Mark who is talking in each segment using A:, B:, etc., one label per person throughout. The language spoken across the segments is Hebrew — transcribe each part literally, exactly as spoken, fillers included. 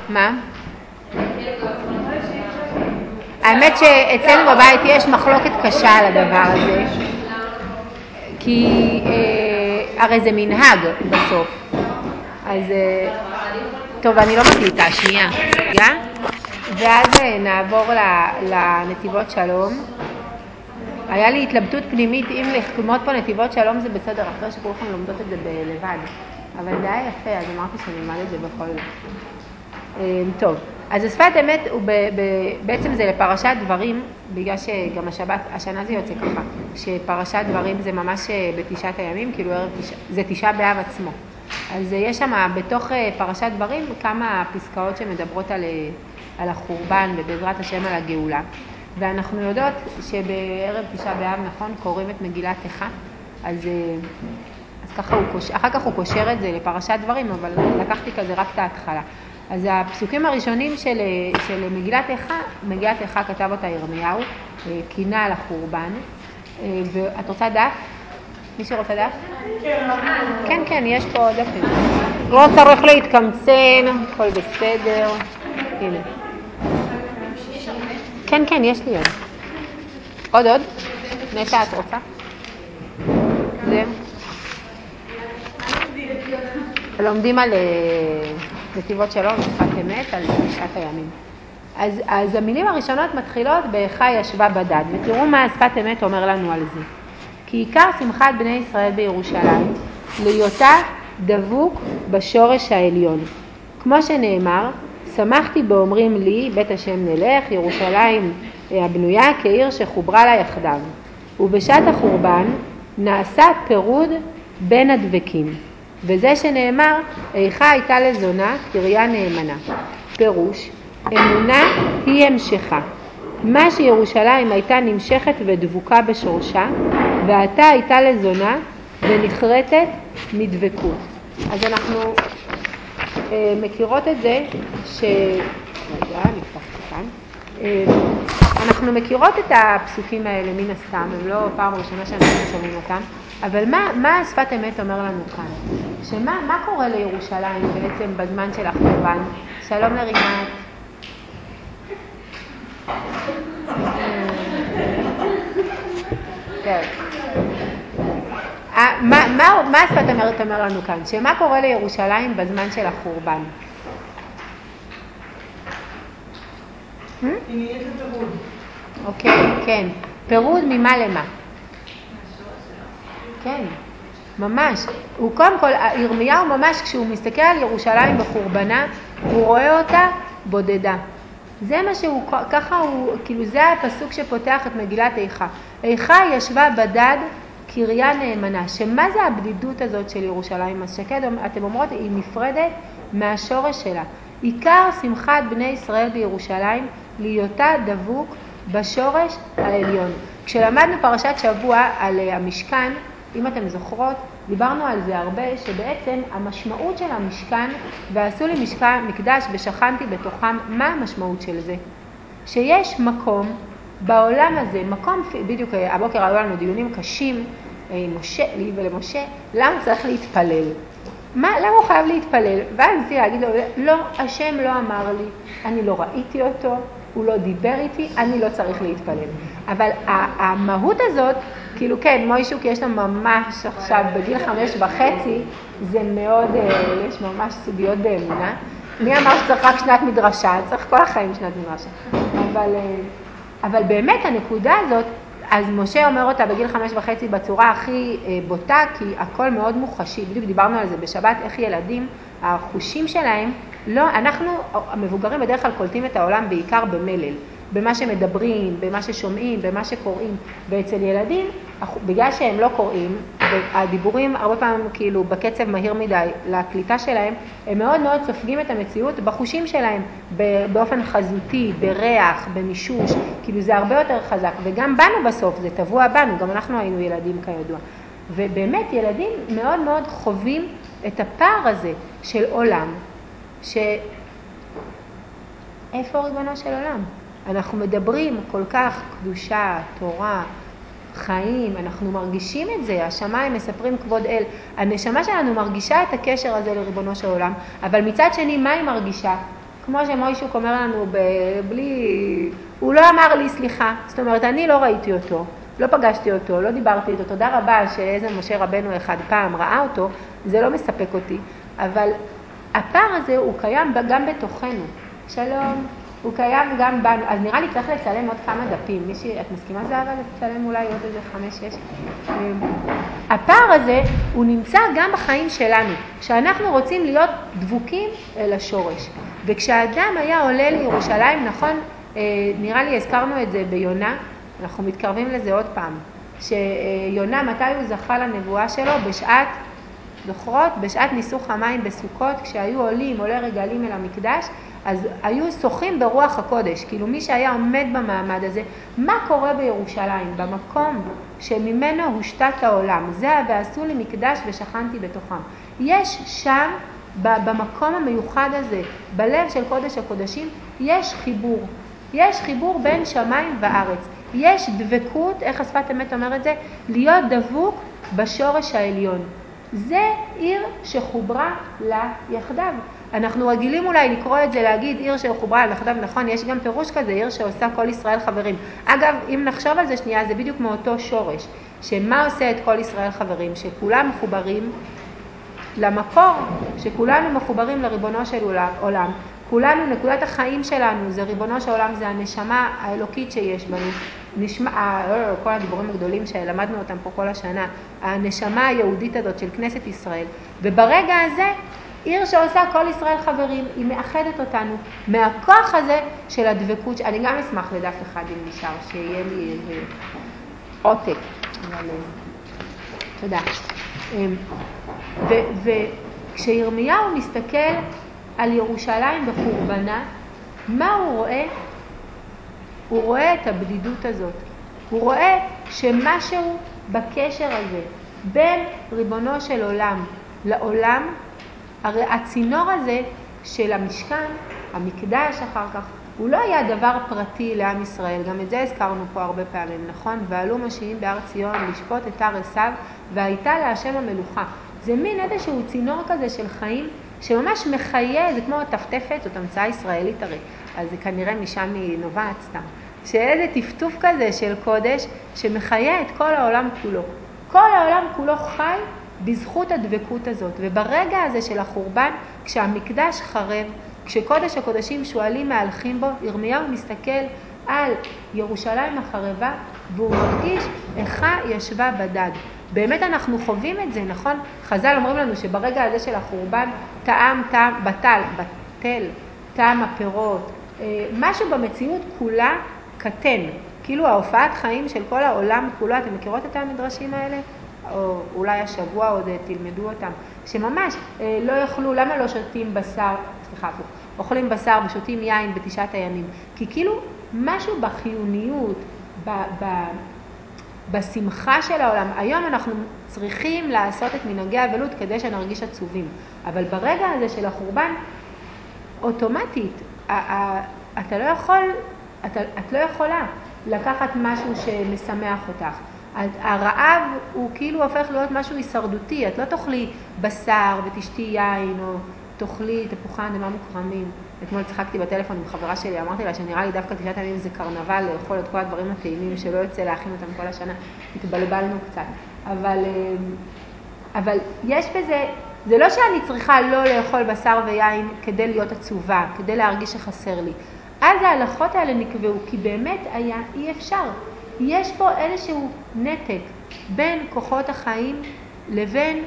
A: מה? האמת שאצלנו בבית יש מחלוקת קשה על הדבר הזה, כי אה, הרי זה מנהג בסוף. אז אה, טוב, אני לא מקליטה, שנייה. ואז אה, נעבור לנתיבות שלום. היה לי התלבטות פנימית אם ללמוד פה נתיבות שלום זה בסדר, אחרי שכולכם לומדות את זה בלבד. אבל זה היה יפה, אז אמרתי שאני אלמד את זה בכל זאת. טוב, אז השפת אמת הוא ב, ב, בעצם זה לפרשת דברים, בגלל שגם השבת, השנה זה יוצא ככה, שפרשת דברים זה ממש בתשעת הימים, כאילו ערב תשע, זה תשעה באב עצמו. אז יש שם בתוך פרשת דברים כמה פסקאות שמדברות על, על החורבן ובעזרת השם על הגאולה. ואנחנו יודעות שבערב תשעה באב, נכון, קוראים את מגילת איכה, אז, אז ככה הוא קושר, אחר כך הוא קושר את זה לפרשת דברים, אבל לקחתי כזה רק את ההתחלה. אז הפסוקים הראשונים של, של מגילת איכה, מגילת איכה כתב אותה ירמיהו, קינה על החורבן, ואת רוצה דף? מי שרוצה דף? כן, כן, יש פה דפים. לא צריך להתקמצן, הכל בסדר. הנה. כן, כן, יש לי עוד. עוד עוד? נטע, את רוצה? זה. לומדים על נתיבות שלום, שפת אמת, על שעת הימים. אז, אז המילים הראשונות מתחילות באיכה ישבה בדד, ותראו מה השפת אמת אומר לנו על זה. כי עיקר שמחת בני ישראל בירושלים, להיותה דבוק בשורש העליון. כמו שנאמר, שמחתי באומרים לי, בית השם נלך, ירושלים הבנויה כעיר שחוברה לה יחדיו. ובשעת החורבן נעשה פירוד בין הדבקים. וזה שנאמר, איכה הייתה לזונה, קריה נאמנה. פירוש, אמונה היא המשכה. מה שירושלים הייתה נמשכת ודבוקה בשורשה, ועתה הייתה לזונה ונחרטת מדבקות. אז אנחנו אה, מכירות את זה ש... רגע, נפתח כאן. אה, אנחנו מכירות את הפסוקים האלה מן הסתם, הם לא פעם ראשונה שאנחנו שומעים אותם, אבל מה, מה השפת אמת אומר לנו כאן? שמה מה קורה לירושלים בעצם בזמן של החורבן? שלום לרינת. כן. מה, מה, מה השפת אמת אומר לנו כאן? שמה קורה לירושלים בזמן של החורבן?
B: היא נהיית לפירוד.
A: אוקיי, כן. פירוד ממה למה? כן, ממש. הוא קודם כל, ירמיהו ממש כשהוא מסתכל על ירושלים בחורבנה, הוא רואה אותה בודדה. זה מה שהוא, ככה הוא, כאילו זה הפסוק שפותח את מגילת איכה. איכה ישבה בדד קריה נאמנה. שמה זה הבדידות הזאת של ירושלים? אז שקד, אתם אומרות, היא נפרדת מהשורש שלה. עיקר שמחת בני ישראל בירושלים, להיותה דבוק בשורש העליון. כשלמדנו פרשת שבוע על המשכן, אם אתם זוכרות, דיברנו על זה הרבה, שבעצם המשמעות של המשכן, ועשו לי משכן, מקדש ושכנתי בתוכם, מה המשמעות של זה? שיש מקום בעולם הזה, מקום, בדיוק הבוקר היו לנו דיונים קשים, משה, לי ולמשה, למה צריך להתפלל? מה, למה הוא חייב להתפלל? ואז ניסיתי להגיד לו, לא, השם לא אמר לי, אני לא ראיתי אותו, הוא לא דיבר איתי, אני לא צריך להתפלל. אבל המהות הזאת, כאילו כן, מוישוק יש לו ממש עכשיו בגיל חמש וחצי, זה מאוד, יש ממש סוגיות באמונה. מי אמר שצריך רק שנת מדרשה? צריך כל החיים שנת מדרשה. אבל, אבל באמת הנקודה הזאת, אז משה אומר אותה בגיל חמש וחצי בצורה הכי בוטה, כי הכל מאוד מוחשי. בדיוק דיברנו על זה בשבת, איך ילדים, החושים שלהם, לא, אנחנו המבוגרים בדרך כלל קולטים את העולם בעיקר במלל, במה שמדברים, במה ששומעים, במה שקוראים. ואצל ילדים, בגלל שהם לא קוראים, הדיבורים הרבה פעמים כאילו בקצב מהיר מדי לקליטה שלהם, הם מאוד מאוד סופגים את המציאות בחושים שלהם, באופן חזותי, בריח, במישוש, כאילו זה הרבה יותר חזק. וגם בנו בסוף, זה טבוע בנו, גם אנחנו היינו ילדים כידוע. ובאמת ילדים מאוד מאוד חווים את הפער הזה של עולם, ש... איפה ריבונו של עולם? אנחנו מדברים כל כך קדושה, תורה, חיים, אנחנו מרגישים את זה, השמיים מספרים כבוד אל, הנשמה שלנו מרגישה את הקשר הזה לריבונו של עולם, אבל מצד שני מה היא מרגישה? כמו שמוישוק אומר לנו, בלי, הוא לא אמר לי סליחה, זאת אומרת, אני לא ראיתי אותו, לא פגשתי אותו, לא דיברתי איתו, תודה רבה שאיזה משה רבנו אחד פעם ראה אותו, זה לא מספק אותי, אבל הפער הזה הוא קיים גם בתוכנו. שלום, הוא קיים גם בנו, אז נראה לי צריך לצלם עוד כמה דפים, מישהי, את מסכימה זהבה לצלם אולי עוד איזה חמש, שש? הפער הזה הוא נמצא גם בחיים שלנו, שאנחנו רוצים להיות דבוקים אל השורש. וכשהאדם היה עולה לירושלים, נכון, נראה לי הזכרנו את זה ביונה, אנחנו מתקרבים לזה עוד פעם, שיונה מתי הוא זכה לנבואה שלו? בשעת, זוכרות? בשעת ניסוך המים בסוכות, כשהיו עולים, עולי רגלים אל המקדש, אז היו שוחים ברוח הקודש, כאילו מי שהיה עומד במעמד הזה, מה קורה בירושלים? במקום שממנו הושתת העולם, זה ועשו לי מקדש ושכנתי בתוכם. יש שם, במקום המיוחד הזה, בלב של קודש הקודשים, יש חיבור. יש חיבור בין שמיים וארץ. יש דבקות, איך השפת אמת אומר את זה? להיות דבוק בשורש העליון. זה עיר שחוברה לה יחדיו. אנחנו רגילים אולי לקרוא את זה, להגיד עיר שחוברה לה יחדיו, נכון, יש גם פירוש כזה, עיר שעושה כל ישראל חברים. אגב, אם נחשוב על זה שנייה, זה בדיוק מאותו שורש, שמה עושה את כל ישראל חברים? שכולם מחוברים למקור, שכולנו מחוברים לריבונו של עולם. כולנו, נקודת החיים שלנו, זה ריבונו של עולם, זה הנשמה האלוקית שיש בנו. נשמע, כל הדיבורים הגדולים שלמדנו אותם פה כל השנה, הנשמה היהודית הזאת של כנסת ישראל. וברגע הזה, עיר שעושה כל ישראל חברים, היא מאחדת אותנו מהכוח הזה של הדבקות. אני גם אשמח לדף אחד אם נשאר, שיהיה לי איזה עותק. תודה. וכשירמיהו מסתכל על ירושלים בחורבנה, מה הוא רואה? הוא רואה את הבדידות הזאת. הוא רואה שמשהו בקשר הזה, בין ריבונו של עולם לעולם, הרי הצינור הזה של המשכן, המקדש אחר כך, הוא לא היה דבר פרטי לעם ישראל, גם את זה הזכרנו פה הרבה פעמים, נכון? ועלו משיעים בהר ציון לשפוט את הר עשיו, והייתה להשם המלוכה. זה מין איזשהו צינור כזה של חיים, שממש מחיה, זה כמו טפטפת, זאת המצאה ישראלית הרי, אז זה כנראה משם היא נובעת סתם. שאיזה טפטוף כזה של קודש, שמחיה את כל העולם כולו. כל העולם כולו חי בזכות הדבקות הזאת, וברגע הזה של החורבן, כשהמקדש חרב, כשקודש הקודשים שואלים מהלכים בו, ירמיהו מסתכל על ירושלים החרבה, והוא מרגיש איכה ישבה בדד. באמת אנחנו חווים את זה, נכון? חז"ל אומרים לנו שברגע הזה של החורבן, טעם, טעם, בטל, בטל, טעם הפירות, משהו במציאות כולה קטן. כאילו ההופעת חיים של כל העולם כולו, אתם מכירות את המדרשים האלה? או אולי השבוע עוד תלמדו אותם, שממש לא יאכלו, למה לא שותים בשר, סליחה, אוכלים בשר ושותים יין בתשעת הימים? כי כאילו משהו בחיוניות, ב, ב, בשמחה של העולם, היום אנחנו צריכים לעשות את מנהגי האבלות כדי שנרגיש עצובים, אבל ברגע הזה של החורבן, אוטומטית, אתה לא יכול, אתה, את לא יכולה לקחת משהו שמשמח אותך. הרעב הוא כאילו הופך להיות משהו הישרדותי, את לא תאכלי בשר ותשתי יין או תאכלי תפוחי אדמה מוקרמים. אתמול צחקתי בטלפון עם חברה שלי, אמרתי לה שנראה לי דווקא תשעת הימים זה קרנבל לאכול את כל הדברים הטעימים שלא יוצא להכין אותם כל השנה, התבלבלנו קצת. אבל, אבל יש בזה, זה לא שאני צריכה לא לאכול בשר ויין כדי להיות עצובה, כדי להרגיש שחסר לי. אז ההלכות האלה נקבעו כי באמת היה אי אפשר. יש פה איזשהו נתק בין כוחות החיים לבין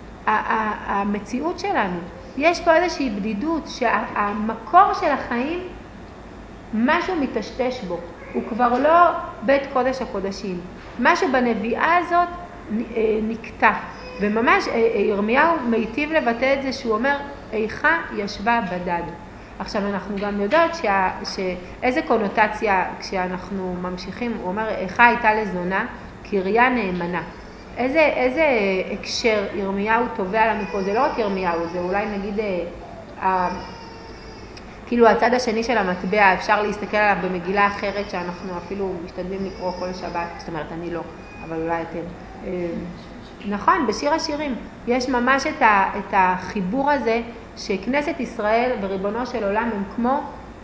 A: המציאות שלנו. יש פה איזושהי בדידות שהמקור של החיים, משהו מתשתש בו. הוא כבר לא בית קודש הקודשים. משהו בנביאה הזאת נקטע. וממש ירמיהו מיטיב לבטא את זה שהוא אומר, איכה ישבה בדד. עכשיו אנחנו גם יודעות שה, שאיזה קונוטציה כשאנחנו ממשיכים, הוא אומר, איכה הייתה לזונה, קריה נאמנה. איזה, איזה הקשר ירמיהו תובע לנו פה, זה לא רק ירמיהו, זה אולי נגיד, אה, כאילו הצד השני של המטבע, אפשר להסתכל עליו במגילה אחרת שאנחנו אפילו משתדלים לקרוא כל שבת, זאת אומרת אני לא, אבל אולי אתם. אה, נכון, בשיר השירים יש ממש את, ה, את החיבור הזה שכנסת ישראל וריבונו של עולם הם כמו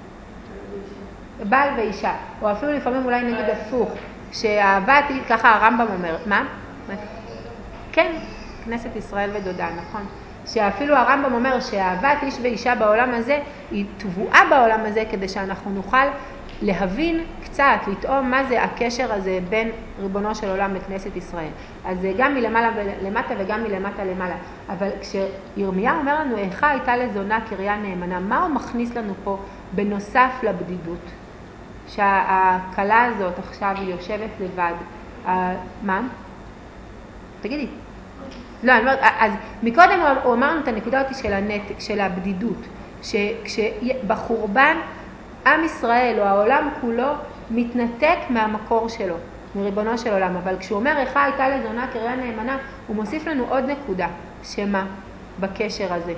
A: בעל ואישה, או אפילו לפעמים אולי נגיד הפוך, שאהבת, ככה הרמב"ם אומר, מה? כן, כנסת ישראל ודודה, נכון. שאפילו הרמב"ם אומר שאהבת איש ואישה בעולם הזה היא תבואה בעולם הזה כדי שאנחנו נוכל להבין קצת, לטעום מה זה הקשר הזה בין ריבונו של עולם לכנסת ישראל. אז זה גם מלמעלה ולמטה וגם מלמטה למעלה. אבל כשירמיה אומר לנו, איכה הייתה לזונה קריה נאמנה, מה הוא מכניס לנו פה בנוסף לבדידות? שהכלה הזאת עכשיו היא יושבת לבד. מה? תגידי. לא, אני אומרת, אז מקודם הוא אמר לנו את הנקודה אותי של הנתק, של הבדידות, שבחורבן עם ישראל או העולם כולו מתנתק מהמקור שלו, מריבונו של עולם. אבל כשהוא אומר, איכה הייתה לזונה קריה נאמנה, הוא מוסיף לנו עוד נקודה, שמה? בקשר הזה.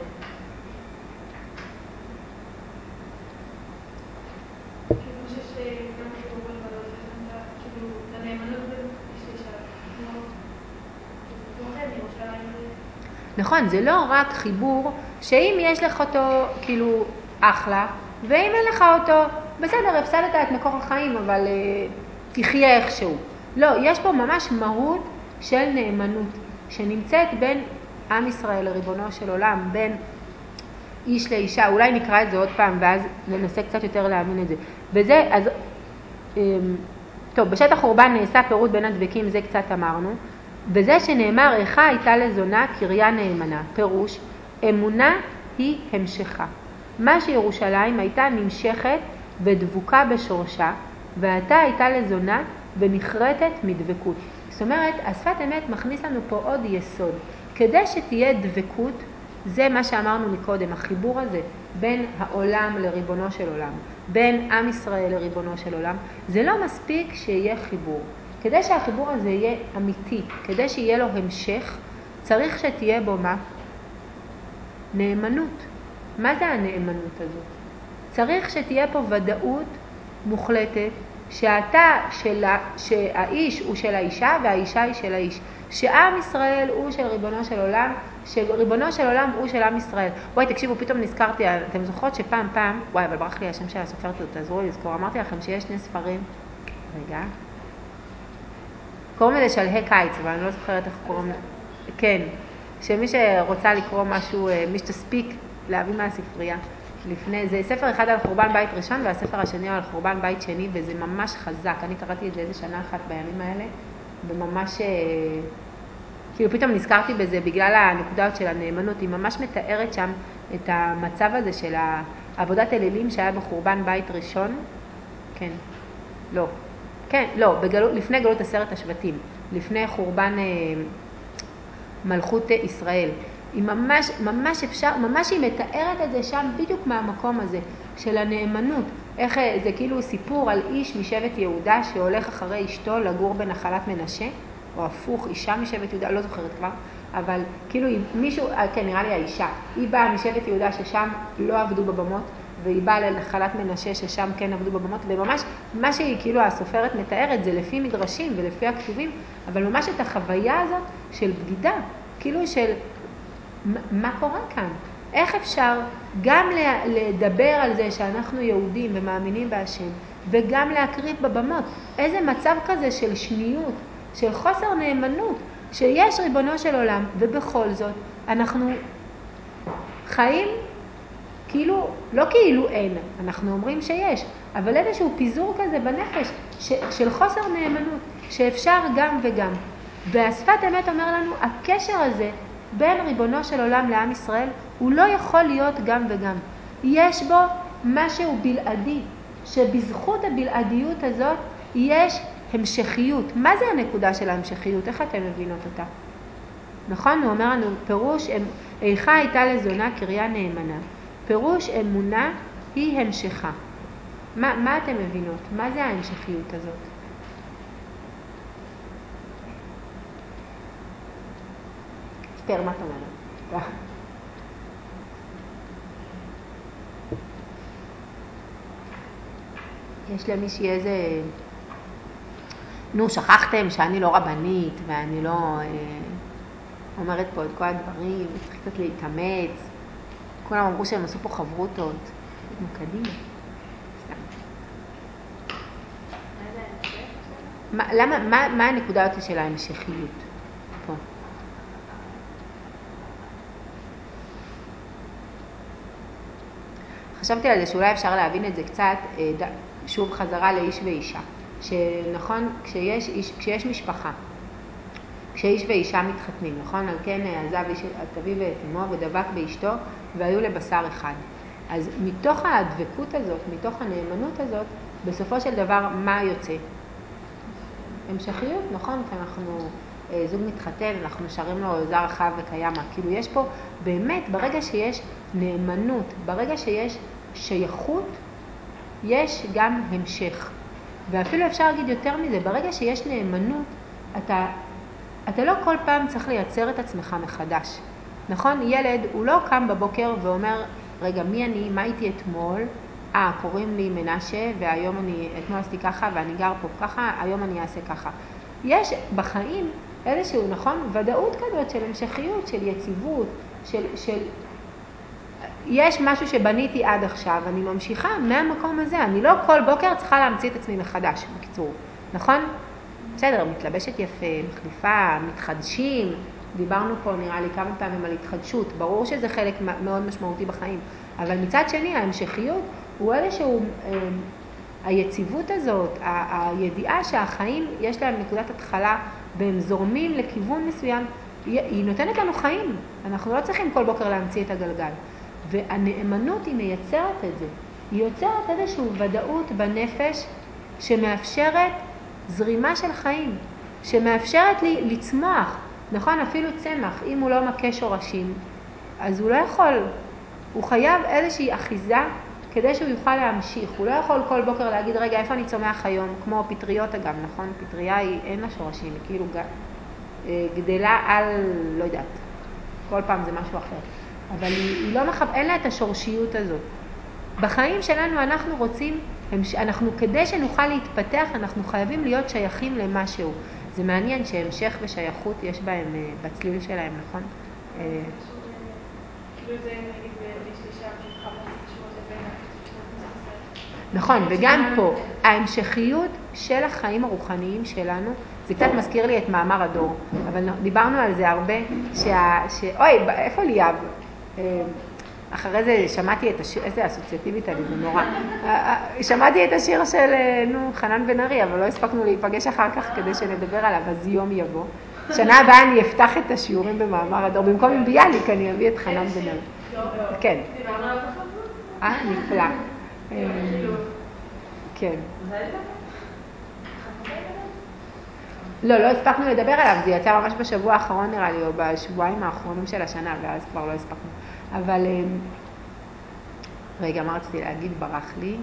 A: נכון, זה לא רק חיבור שאם יש לך אותו כאילו אחלה, ואם אין לך אותו, בסדר, הפסדת את מקור החיים, אבל uh, תחיה איכשהו. לא, יש פה ממש מהות של נאמנות, שנמצאת בין עם ישראל לריבונו של עולם, בין איש לאישה. אולי נקרא את זה עוד פעם, ואז ננסה קצת יותר להאמין את זה. וזה, אז, um, טוב, בשטח חורבן נעשה פירוט בין הדבקים, זה קצת אמרנו. וזה שנאמר, איכה הייתה לזונה קריה נאמנה. פירוש, אמונה היא המשכה. מה שירושלים הייתה נמשכת ודבוקה בשורשה, ועתה הייתה לזונה ונחרטת מדבקות. זאת אומרת, השפת אמת מכניס לנו פה עוד יסוד. כדי שתהיה דבקות, זה מה שאמרנו מקודם, החיבור הזה בין העולם לריבונו של עולם, בין עם ישראל לריבונו של עולם, זה לא מספיק שיהיה חיבור. כדי שהחיבור הזה יהיה אמיתי, כדי שיהיה לו המשך, צריך שתהיה בו מה? נאמנות. מה זה הנאמנות הזאת? צריך שתהיה פה ודאות מוחלטת, שאתה של, שהאיש הוא של האישה והאישה היא של האיש. שעם ישראל הוא של ריבונו של עולם, שריבונו של עולם הוא של עם ישראל. וואי, תקשיבו, פתאום נזכרתי, אתם זוכרות שפעם פעם, וואי, אבל ברח לי השם של הסופרת, תעזרו לי לזכור, אמרתי לכם שיש שני ספרים, רגע, קוראים לזה שלהי קיץ, אבל אני לא זוכרת איך קוראים, כן, שמי שרוצה לקרוא משהו, מי שתספיק להביא מהספרייה, לפני, זה ספר אחד על חורבן בית ראשון, והספר השני על חורבן בית שני, וזה ממש חזק. אני קראתי את זה איזה שנה אחת בימים האלה, וממש, כאילו פתאום נזכרתי בזה בגלל הנקודות של הנאמנות. היא ממש מתארת שם את המצב הזה של עבודת אלילים שהיה בחורבן בית ראשון. כן, לא, כן, לא, בגלות, לפני גלות עשרת השבטים, לפני חורבן אה, מלכות ישראל. היא ממש, ממש אפשר, ממש היא מתארת את זה שם בדיוק מהמקום הזה של הנאמנות. איך זה כאילו סיפור על איש משבט יהודה שהולך אחרי אשתו לגור בנחלת מנשה, או הפוך, אישה משבט יהודה, לא זוכרת כבר, אבל כאילו מישהו, כן, נראה לי האישה, היא באה משבט יהודה ששם לא עבדו בבמות, והיא באה לנחלת מנשה ששם כן עבדו בבמות, וממש מה שהיא כאילו הסופרת מתארת זה לפי מדרשים ולפי הכתובים, אבל ממש את החוויה הזאת של בגידה, כאילו של מה קורה כאן? איך אפשר גם לדבר על זה שאנחנו יהודים ומאמינים בהשם, וגם להקריב בבמות? איזה מצב כזה של שניות, של חוסר נאמנות, שיש ריבונו של עולם, ובכל זאת אנחנו חיים כאילו, לא כאילו אין, אנחנו אומרים שיש, אבל איזשהו פיזור כזה בנפש ש, של חוסר נאמנות, שאפשר גם וגם. והשפת אמת אומר לנו, הקשר הזה בין ריבונו של עולם לעם ישראל, הוא לא יכול להיות גם וגם. יש בו משהו בלעדי, שבזכות הבלעדיות הזאת יש המשכיות. מה זה הנקודה של ההמשכיות? איך אתם מבינות אותה? נכון? הוא אומר לנו, פירוש, איכה הייתה לזונה קריה נאמנה. פירוש אמונה היא המשכה. מה, מה אתם מבינות? מה זה ההמשכיות הזאת? אסתר, מה את אומרת? יש למישהי איזה... נו, שכחתם שאני לא רבנית ואני לא אה, אומרת פה את כל הדברים, צריך קצת להתאמץ. כולם אמרו שהם עשו פה חברותות. קדימה. סתם. מה, למה, מה, מה הנקודה הזאת של ההמשכיות פה? חשבתי על זה שאולי אפשר להבין את זה קצת, שוב חזרה לאיש ואישה. שנכון, כשיש, איש, כשיש משפחה, כשאיש ואישה מתחתנים, נכון? על כן עזב את אביו ואת אמו ודבק באשתו והיו לבשר אחד. אז מתוך הדבקות הזאת, מתוך הנאמנות הזאת, בסופו של דבר מה יוצא? המשכיות, נכון? כי אנחנו זוג מתחתן, אנחנו שרים לו זר חב וקיימה. כאילו יש פה באמת, ברגע שיש נאמנות, ברגע שיש שייכות, יש גם המשך. ואפילו אפשר להגיד יותר מזה, ברגע שיש נאמנות, אתה, אתה לא כל פעם צריך לייצר את עצמך מחדש. נכון? ילד, הוא לא קם בבוקר ואומר, רגע, מי אני? מה הייתי אתמול? אה, קוראים לי מנשה, והיום אני, אתמול עשיתי ככה, ואני גר פה ככה, היום אני אעשה ככה. יש בחיים איזשהו, נכון? ודאות כזאת של המשכיות, של יציבות, של, של... יש משהו שבניתי עד עכשיו, אני ממשיכה מהמקום הזה, אני לא כל בוקר צריכה להמציא את עצמי מחדש, בקיצור, נכון? בסדר, מתלבשת יפה, מחליפה, מתחדשים, דיברנו פה נראה לי כמה פעמים על התחדשות, ברור שזה חלק מאוד משמעותי בחיים, אבל מצד שני ההמשכיות הוא איזשהו, היציבות הזאת, הידיעה שהחיים יש להם נקודת התחלה והם זורמים לכיוון מסוים, היא נותנת לנו חיים, אנחנו לא צריכים כל בוקר להמציא את הגלגל. והנאמנות היא מייצרת את זה, היא יוצרת איזושהי ודאות בנפש שמאפשרת זרימה של חיים, שמאפשרת לי לצמוח, נכון? אפילו צמח, אם הוא לא מכה שורשים, אז הוא לא יכול, הוא חייב איזושהי אחיזה כדי שהוא יוכל להמשיך, הוא לא יכול כל בוקר להגיד, רגע, איפה אני צומח היום? כמו פטריות אגב, נכון? פטריה היא, אין לה שורשים, היא כאילו גדלה על, לא יודעת, כל פעם זה משהו אחר. אבל היא, היא לא מחב... אין לה את השורשיות הזאת. בחיים שלנו אנחנו רוצים, אנחנו כדי שנוכל להתפתח, אנחנו חייבים להיות שייכים למשהו. זה מעניין שהמשך ושייכות יש בהם, בצליל שלהם, נכון?
B: כאילו זה נגיד בשלישה שחבל קשור לבין
A: נכון, וגם פה, ההמשכיות של החיים הרוחניים שלנו, זה קצת מזכיר לי את מאמר הדור, אבל דיברנו על זה הרבה, שה... ש... אוי, איפה ליאב? אחרי זה שמעתי את השיר, איזה אסוציאטיבית עלי, זה נורא. שמעתי את השיר של, נו, חנן בן ארי, אבל לא הספקנו להיפגש אחר כך כדי שנדבר עליו, אז יום יבוא. שנה הבאה אני אפתח את השיעורים במאמר הדור, במקום עם ביאליק אני אביא את חנן בן ארי. כן.
B: דיברנו על זה?
A: אה, נפלא. כן. לא, לא הספקנו לדבר עליו, זה יצא ממש בשבוע האחרון נראה לי, או בשבועיים האחרונים של השנה, ואז כבר לא הספקנו. אבל, רגע, מה רציתי להגיד? ברח לי.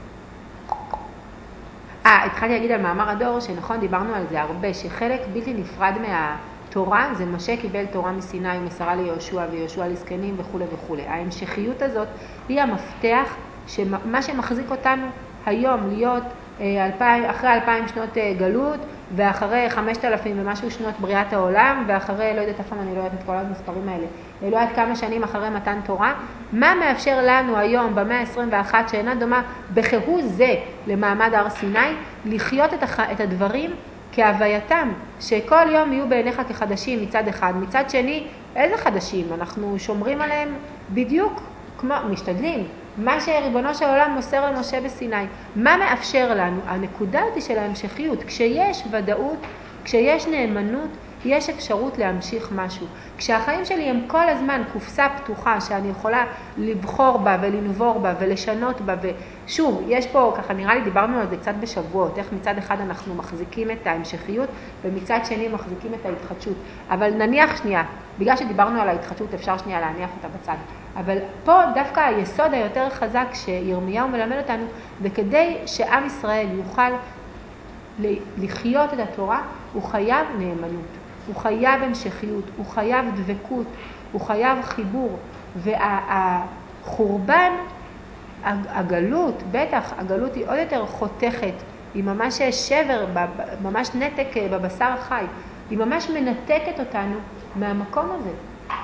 A: אה, התחלתי להגיד על מאמר הדור, שנכון, דיברנו על זה הרבה, שחלק בלתי נפרד מהתורה, זה משה קיבל תורה מסיני, מסרה ליהושע ויהושע לזקנים וכו' וכו'. ההמשכיות הזאת היא המפתח, שמה שמחזיק אותנו היום להיות אחרי אלפיים שנות גלות, ואחרי חמשת אלפים ומשהו שנות בריאת העולם, ואחרי, לא יודעת איפה אני לא יודעת את כל המספרים האלה, לא יודעת כמה שנים אחרי מתן תורה, מה מאפשר לנו היום במאה ה-עשרים ואחת, שאינה דומה בכהוא זה למעמד הר סיני, לחיות את, הח... את הדברים כהווייתם, שכל יום יהיו בעיניך כחדשים מצד אחד, מצד שני, איזה חדשים? אנחנו שומרים עליהם בדיוק כמו, משתדלים, מה שריבונו של עולם מוסר למשה בסיני. מה מאפשר לנו? הנקודה הזאת של ההמשכיות. כשיש ודאות, כשיש נאמנות, יש אפשרות להמשיך משהו. כשהחיים שלי הם כל הזמן קופסה פתוחה, שאני יכולה לבחור בה ולנבור בה ולשנות בה, ושוב, יש פה, ככה נראה לי, דיברנו על זה קצת בשבועות, איך מצד אחד אנחנו מחזיקים את ההמשכיות, ומצד שני מחזיקים את ההתחדשות. אבל נניח שנייה, בגלל שדיברנו על ההתחדשות, אפשר שנייה להניח אותה בצד. אבל פה דווקא היסוד היותר חזק שירמיהו מלמד אותנו, וכדי שעם ישראל יוכל לחיות את התורה, הוא חייב נאמנות, הוא חייב המשכיות, הוא חייב דבקות, הוא חייב חיבור, והחורבן, הגלות, בטח, הגלות היא עוד יותר חותכת, היא ממש שבר, ממש נתק בבשר החי, היא ממש מנתקת אותנו מהמקום הזה.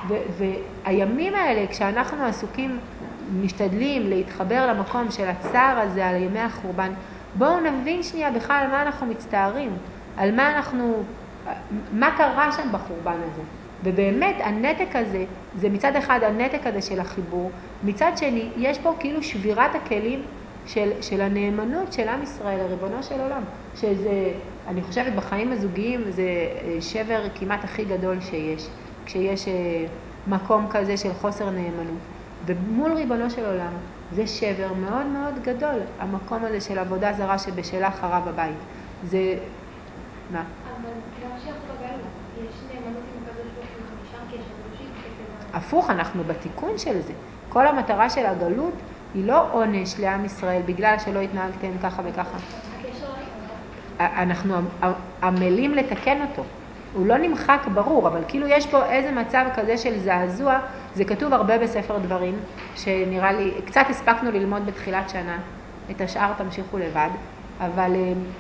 A: והימים האלה, כשאנחנו עסוקים, משתדלים להתחבר למקום של הצער הזה על ימי החורבן, בואו נבין שנייה בכלל על מה אנחנו מצטערים, על מה אנחנו, מה קרה שם בחורבן הזה. ובאמת הנתק הזה, זה מצד אחד הנתק הזה של החיבור, מצד שני יש פה כאילו שבירת הכלים של, של הנאמנות של עם ישראל, לריבונו של עולם, שזה, אני חושבת בחיים הזוגיים, זה שבר כמעט הכי גדול שיש, כשיש מקום כזה של חוסר נאמנות. ומול ריבונו של עולם, זה שבר מאוד מאוד גדול, המקום הזה של עבודה זרה שבשלה חרב הבית. זה, מה?
B: אבל גם שאנחנו בגלות, יש נאמנות עם הקדוש ברוך הוא, נשאר קשר, ראשית כתבה.
A: הפוך, אנחנו בתיקון של זה. כל המטרה של הגלות היא לא עונש לעם ישראל בגלל שלא התנהגתם ככה וככה.
B: הקשר
A: אנחנו עמלים לתקן אותו. הוא לא נמחק ברור, אבל כאילו יש פה איזה מצב כזה של זעזוע, זה כתוב הרבה בספר דברים, שנראה לי, קצת הספקנו ללמוד בתחילת שנה, את השאר תמשיכו לבד, אבל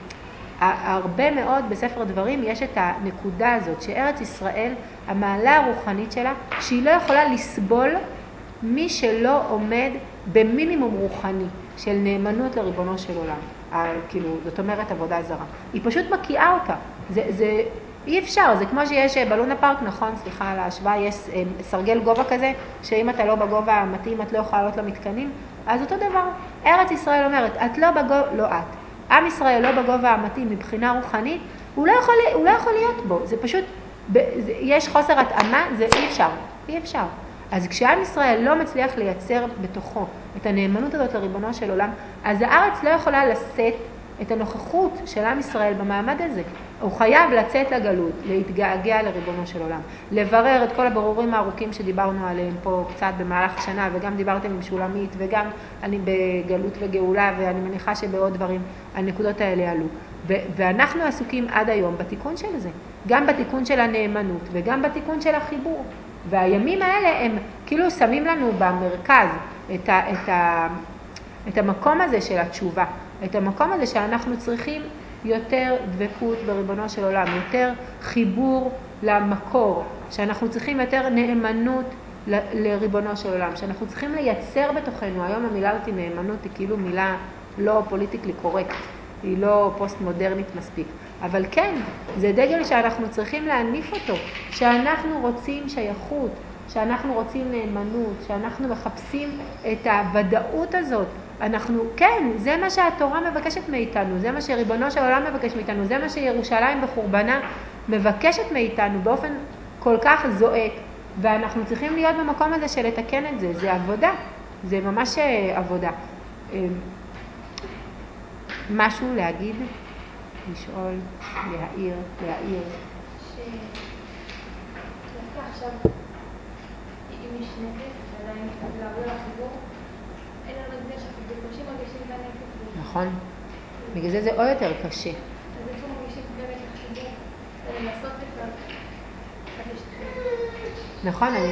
A: הרבה מאוד בספר דברים יש את הנקודה הזאת, שארץ ישראל, המעלה הרוחנית שלה, שהיא לא יכולה לסבול מי שלא עומד במינימום רוחני של נאמנות לריבונו של עולם. כאילו, זאת אומרת עבודה זרה. היא פשוט מקיאה אותה. זה, זה, אי אפשר, זה כמו שיש בלונה פארק, נכון, סליחה על ההשוואה, יש סרגל גובה כזה, שאם אתה לא בגובה המתאים, את לא יכולה לעלות למתקנים, אז אותו דבר. ארץ ישראל אומרת, את לא בגובה, לא את. עם ישראל לא בגובה המתאים מבחינה רוחנית, הוא לא יכול, הוא לא יכול להיות בו. זה פשוט, זה, יש חוסר התאמה, זה אי אפשר, אי אפשר. אז כשעם ישראל לא מצליח לייצר בתוכו את הנאמנות הזאת לריבונו של עולם, אז הארץ לא יכולה לשאת את הנוכחות של עם ישראל במעמד הזה. הוא חייב לצאת לגלות, להתגעגע לריבונו של עולם, לברר את כל הברורים הארוכים שדיברנו עליהם פה קצת במהלך השנה, וגם דיברתם עם שולמית, וגם אני בגלות וגאולה, ואני מניחה שבעוד דברים הנקודות האלה עלו. ואנחנו עסוקים עד היום בתיקון של זה, גם בתיקון של הנאמנות וגם בתיקון של החיבור. והימים האלה הם כאילו שמים לנו במרכז את, ה, את, ה, את המקום הזה של התשובה, את המקום הזה שאנחנו צריכים יותר דבקות בריבונו של עולם, יותר חיבור למקור, שאנחנו צריכים יותר נאמנות ל, לריבונו של עולם, שאנחנו צריכים לייצר בתוכנו, היום המילה הזאת נאמנות היא כאילו מילה לא פוליטיקלי קורקט, היא לא פוסט מודרנית מספיק. אבל כן, זה דגל שאנחנו צריכים להניף אותו, שאנחנו רוצים שייכות, שאנחנו רוצים נאמנות, שאנחנו מחפשים את הוודאות הזאת. אנחנו, כן, זה מה שהתורה מבקשת מאיתנו, זה מה שריבונו של העולם מבקש מאיתנו, זה מה שירושלים בחורבנה מבקשת מאיתנו באופן כל כך זועק, ואנחנו צריכים להיות במקום הזה של לתקן את זה, זה עבודה, זה ממש עבודה. משהו להגיד? לשאול, להעיר, להעיר.
B: שדווקא עכשיו, אם יש נתק, שעדיין לעבור לחיבור, אין לנו את זה שאנחנו בקושי מרגישים את הנתק.
A: נכון. בגלל זה זה עוד יותר קשה.
B: אז איפה מרגישים באמת החיבור? ולנסות את זה.
A: נכון, אני...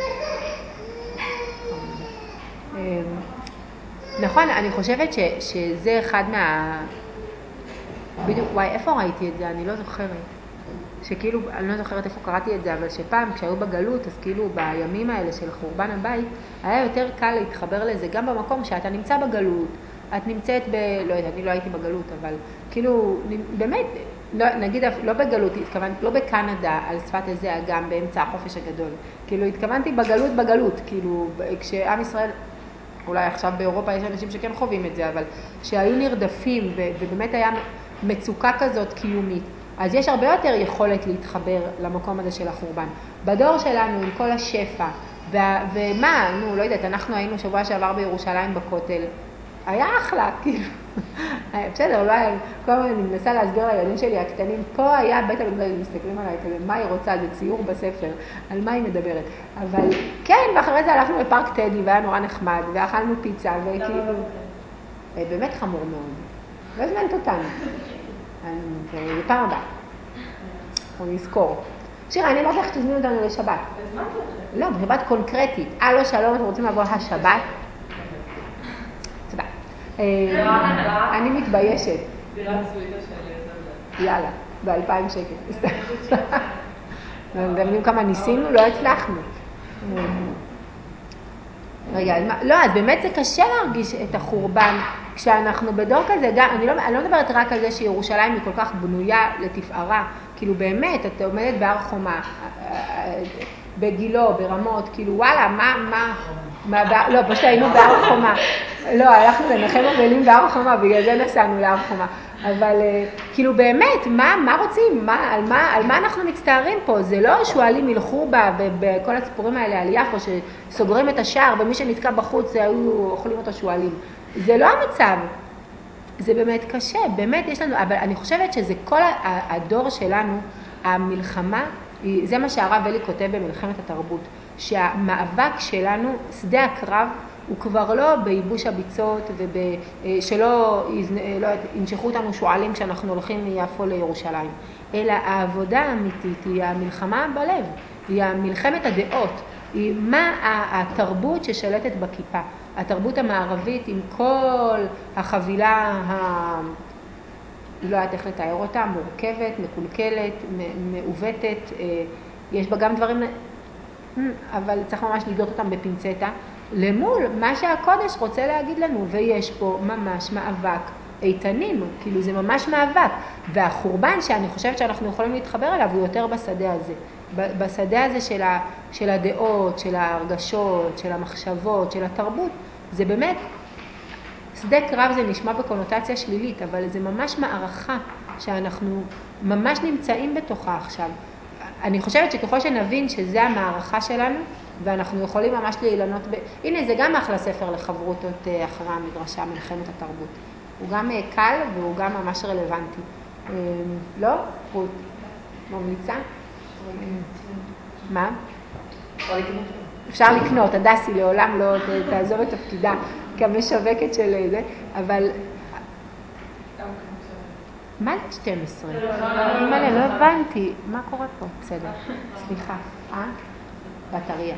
A: נכון, אני חושבת ש, שזה אחד מה... בדיוק, וואי, איפה ראיתי את זה? אני לא זוכרת. שכאילו, אני לא זוכרת איפה קראתי את זה, אבל שפעם, כשהיו בגלות, אז כאילו בימים האלה של חורבן הבית, היה יותר קל להתחבר לזה, גם במקום שאתה נמצא בגלות, את נמצאת ב... לא יודעת, אני לא הייתי בגלות, אבל כאילו, באמת, לא, נגיד, לא בגלות, התכוונתי, לא בקנדה, על שפת איזה אגם, באמצע החופש הגדול. כאילו, התכוונתי בגלות בגלות, כאילו, כשעם ישראל... אולי עכשיו באירופה יש אנשים שכן חווים את זה, אבל שהיו נרדפים ובאמת היה מצוקה כזאת קיומית, אז יש הרבה יותר יכולת להתחבר למקום הזה של החורבן. בדור שלנו עם כל השפע, ומה, נו, לא יודעת, אנחנו היינו שבוע שעבר בירושלים בכותל, היה אחלה, כאילו, בסדר, לא היה, כל הזמן אני מנסה להסביר לילדים שלי הקטנים, פה היה בית המקדש, מסתכלים עליי כזה, מה היא רוצה, זה ציור בספר, על מה היא מדברת, אבל כן, ואחרי זה הלכנו לפארק טדי, והיה נורא נחמד, ואכלנו פיצה, וכאילו, באמת חמור מאוד, לא הזמנת אותנו, זה פעם הבאה, אנחנו נזכור. שירה, אני אמרת לך שתזמינו אותנו לשבת. לא, בשבת קונקרטית. אה, לא, שלום, אתם רוצים לבוא השבת? תודה. אני מתביישת.
C: דירת סוויטה של...
A: יאללה, באלפיים שקל. אתם יודעים כמה ניסינו? לא הצלחנו. רגע, אז מה, לא, אז באמת זה קשה להרגיש את החורבן כשאנחנו בדור כזה, גם, אני לא, אני לא מדברת רק על זה שירושלים היא כל כך בנויה לתפארה, כאילו באמת, את עומדת בהר חומה, בגילו, ברמות, כאילו וואלה, מה, מה, מה, לא, פשוט היינו בהר חומה, לא, הלכנו לנחם אבלים בהר חומה, בגלל זה נסענו להר חומה, אבל כאילו באמת, מה, מה רוצים, מה, על מה, על מה אנחנו מצטערים פה, זה לא שואלים ילכו בה, בכל הסיפורים האלה על יפו, שסוגרים את השער, ומי שנתקע בחוץ, היו אוכלים אותו שואלים, זה לא המצב, זה באמת קשה, באמת יש לנו, אבל אני חושבת שזה כל הדור שלנו, המלחמה, זה מה שהרב אלי כותב במלחמת התרבות, שהמאבק שלנו, שדה הקרב, הוא כבר לא בייבוש הביצות ושלא לא, ינשכו אותנו שואלים כשאנחנו הולכים מיפו לירושלים, אלא העבודה האמיתית היא המלחמה בלב, היא מלחמת הדעות, היא מה התרבות ששלטת בכיפה, התרבות המערבית עם כל החבילה ה... לא יודעת איך לתאר אותה, מורכבת, מקולקלת, מעוותת, יש בה גם דברים, אבל צריך ממש לבדוק אותם בפינצטה, למול מה שהקודש רוצה להגיד לנו, ויש פה ממש מאבק איתנים, כאילו זה ממש מאבק, והחורבן שאני חושבת שאנחנו יכולים להתחבר אליו הוא יותר בשדה הזה, בשדה הזה של, ה, של הדעות, של ההרגשות, של המחשבות, של התרבות, זה באמת, שדה קרב זה נשמע בקונוטציה שלילית, אבל זה ממש מערכה שאנחנו ממש נמצאים בתוכה עכשיו. אני חושבת שככל שנבין שזה המערכה שלנו, ואנחנו יכולים ממש להילנות ב... הנה, זה גם אחלה ספר לחברותות אחרי המדרשה, מלחמת התרבות. הוא גם קל והוא גם ממש רלוונטי. לא? רות, ממליצה? מה?
C: אפשר לקנות.
A: אפשר לקנות, הדסי לעולם לא תעזוב את תפקידה כמשווקת של זה, אבל... מה זה שתים עשרה? אימא'לה, לא הבנתי. מה קורה פה? בסדר, סליחה. אה? בטריה.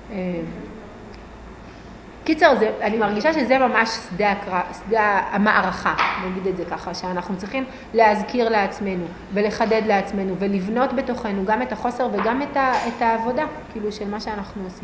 A: קיצר, זה, אני מרגישה שזה ממש שדה, הקרא, שדה המערכה, נגיד את זה ככה, שאנחנו צריכים להזכיר לעצמנו ולחדד לעצמנו ולבנות בתוכנו גם את החוסר וגם את, ה, את העבודה, כאילו של מה שאנחנו עושים.